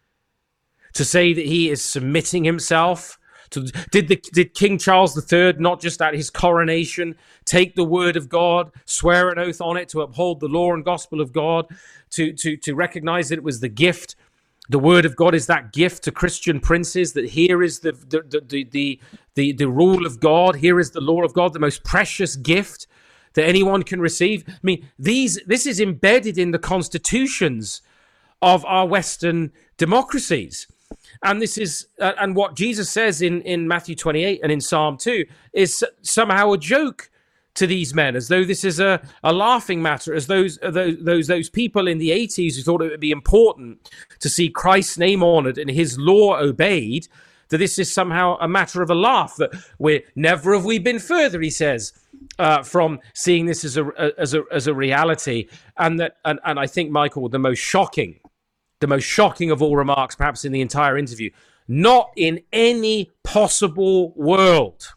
[SPEAKER 2] to say that he is submitting himself to? Did the did King Charles the Third not just at his coronation take the word of God, swear an oath on it to uphold the law and gospel of God, to to to recognize that it was the gift? The word of God is that gift to Christian princes, that here is the the the the the, the rule of God, here is the law of God, the most precious gift that anyone can receive. I mean, these this is embedded in the constitutions of our Western democracies. And this is, uh, and what Jesus says in, in Matthew twenty-eight and in Psalm two is somehow a joke to these men, as though this is a, a laughing matter, as those, those those those people in the eighties who thought it would be important to see Christ's name honored and his law obeyed, that this is somehow a matter of a laugh, that we're never have we been further, he says, uh, from seeing this as a, as a, as a reality. And that, and, and I think, Michael, the most shocking, the most shocking of all remarks, perhaps in the entire interview, not in any possible world,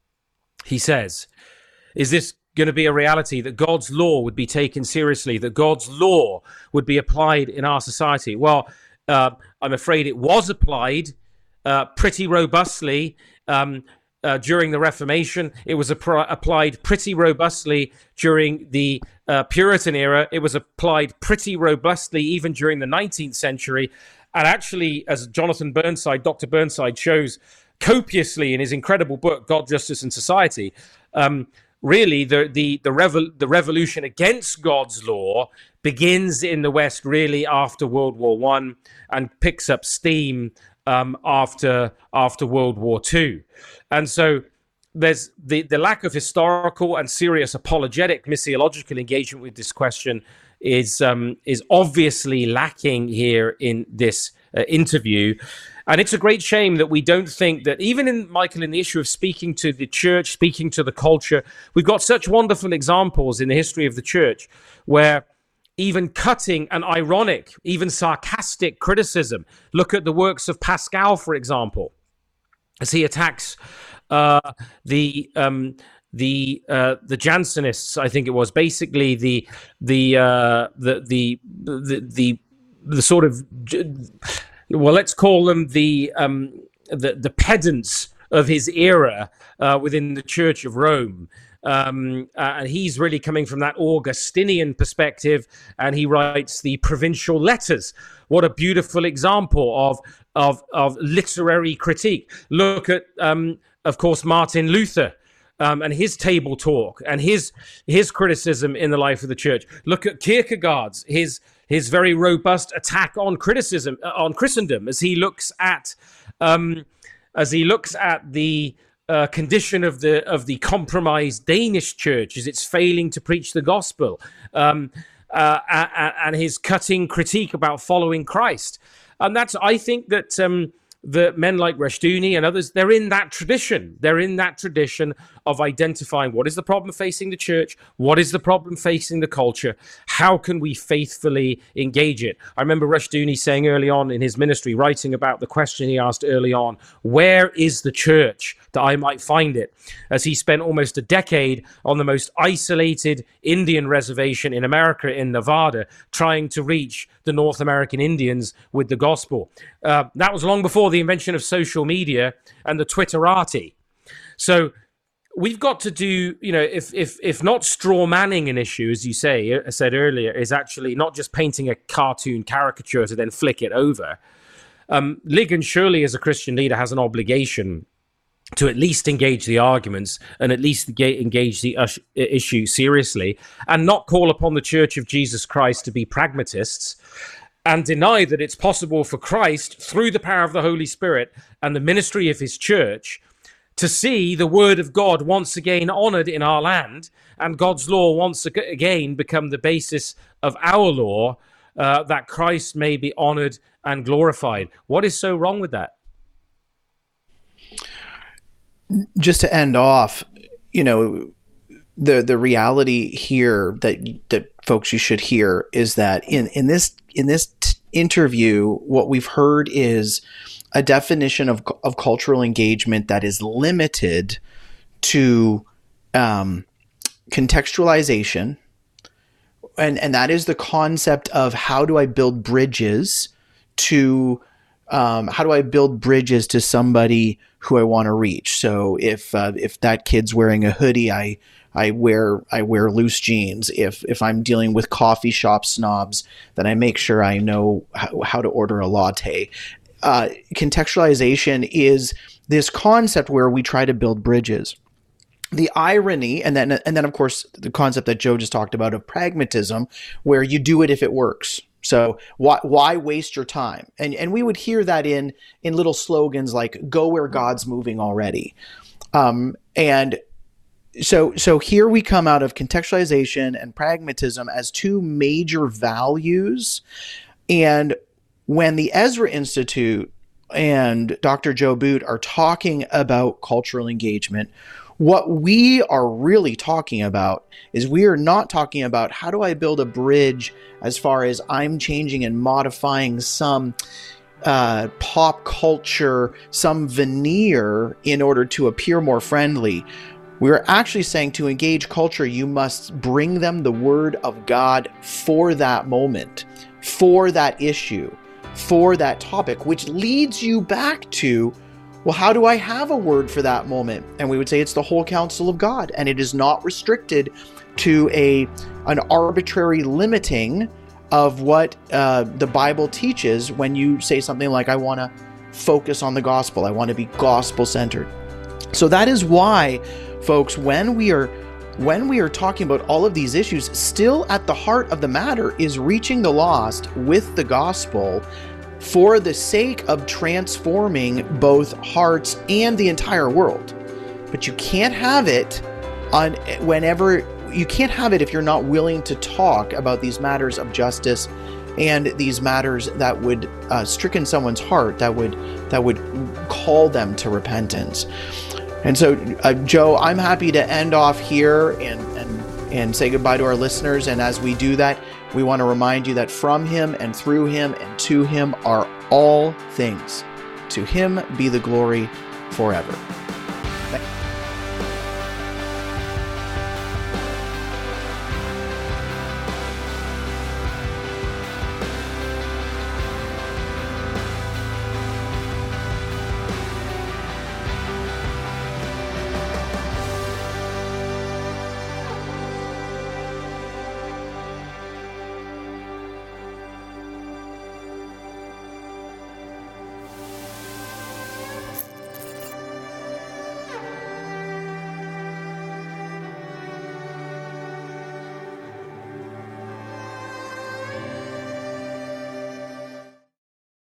[SPEAKER 2] he says, is this going to be a reality that God's law would be taken seriously, that God's law would be applied in our society. Well, uh, I'm afraid it was applied uh, pretty robustly um, uh, during the Reformation. It was ap- applied pretty robustly during the uh, Puritan era. It was applied pretty robustly even during the nineteenth century. And actually, as Jonathan Burnside, Doctor Burnside shows copiously in his incredible book, God, Justice and Society, um, really the the the, revol- the revolution against God's law begins in the West really after World War One and picks up steam um, after after World War Two. And so there's the, the lack of historical and serious apologetic missiological engagement with this question is um, is obviously lacking here in this uh, interview. And it's a great shame that we don't think that even in, Michael, in the issue of speaking to the church, speaking to the culture, we've got such wonderful examples in the history of the church where even cutting and ironic, even sarcastic criticism. Look at the works of Pascal, for example, as he attacks uh, the um, the uh, the Jansenists. I think it was basically the the uh, the, the the the the sort of, well, let's call them the um, the, the pedants of his era uh, within the Church of Rome. Um, uh, and he's really coming from that Augustinian perspective, and he writes the Provincial Letters. What a beautiful example of of of literary critique. Look at, um, of course, Martin Luther um, and his table talk and his his criticism in the life of the church. Look at Kierkegaard's his his very robust attack on criticism uh, on Christendom as he looks at um, as he looks at the Uh, condition of the of the compromised Danish church as it's failing to preach the gospel, um, uh, and, and his cutting critique about following Christ. And that's, I think that um, the men like Rushdoony and others, they're in that tradition. They're in that tradition of identifying what is the problem facing the church, what is the problem facing the culture, how can we faithfully engage it. I remember Rushdoony saying early on in his ministry, writing about the question he asked early on, where is the church that I might find it? As he spent almost a decade on the most isolated Indian reservation in America, in Nevada, trying to reach the North American Indians with the gospel. Uh, that was long before the invention of social media and the Twitterati. So we've got to do, you know, if if if not straw manning an issue, as you say, I said earlier, is actually not just painting a cartoon caricature to then flick it over. Um, Ligon surely, as a Christian leader, has an obligation to at least engage the arguments and at least engage the issue seriously, and not call upon the Church of Jesus Christ to be pragmatists and deny that it's possible for Christ, through the power of the Holy Spirit and the ministry of his church, to see the word of God once again honored in our land, and God's law once again become the basis of our law, uh, that Christ may be honored and glorified. What is so wrong with that?
[SPEAKER 1] Just to end off, you know, the the reality here that that folks you should hear is that in in this in this t- interview, what we've heard is a definition of of cultural engagement that is limited to um, contextualization, and and that is the concept of how do I build bridges to um, how do I build bridges to somebody who I want to reach. So if uh, if that kid's wearing a hoodie, I I wear I wear loose jeans. If if I'm dealing with coffee shop snobs, then I make sure I know how, how to order a latte. Uh, contextualization is this concept where we try to build bridges. The irony, and then and then of course the concept that Joe just talked about of pragmatism, where you do it if it works. So why why waste your time? And and we would hear that in in little slogans like "Go where God's moving already," um, and so so here we come out of contextualization and pragmatism as two major values. And when the Ezra Institute and Doctor Joe Boot are talking about cultural engagement, what we are really talking about is we are not talking about how do I build a bridge as far as I'm changing and modifying some uh, pop culture, some veneer in order to appear more friendly. We're actually saying to engage culture, you must bring them the word of God for that moment, for that issue, for that topic, which leads you back to, well, how do I have a word for that moment? And we would say it's the whole counsel of God, and it is not restricted to a an arbitrary limiting of what uh, the Bible teaches when you say something like, I want to focus on the gospel, I want to be gospel-centered. So that is why, folks, when we are when we are talking about all of these issues, still at the heart of the matter is reaching the lost with the gospel for the sake of transforming both hearts and the entire world. But you can't have it on whenever you can't have it if you're not willing to talk about these matters of justice and these matters that would uh, stricken someone's heart, that would that would call them to repentance. And so, uh, Joe, I'm happy to end off here and, and, and say goodbye to our listeners. And as we do that, we want to remind you that from him and through him and to him are all things. To him be the glory forever.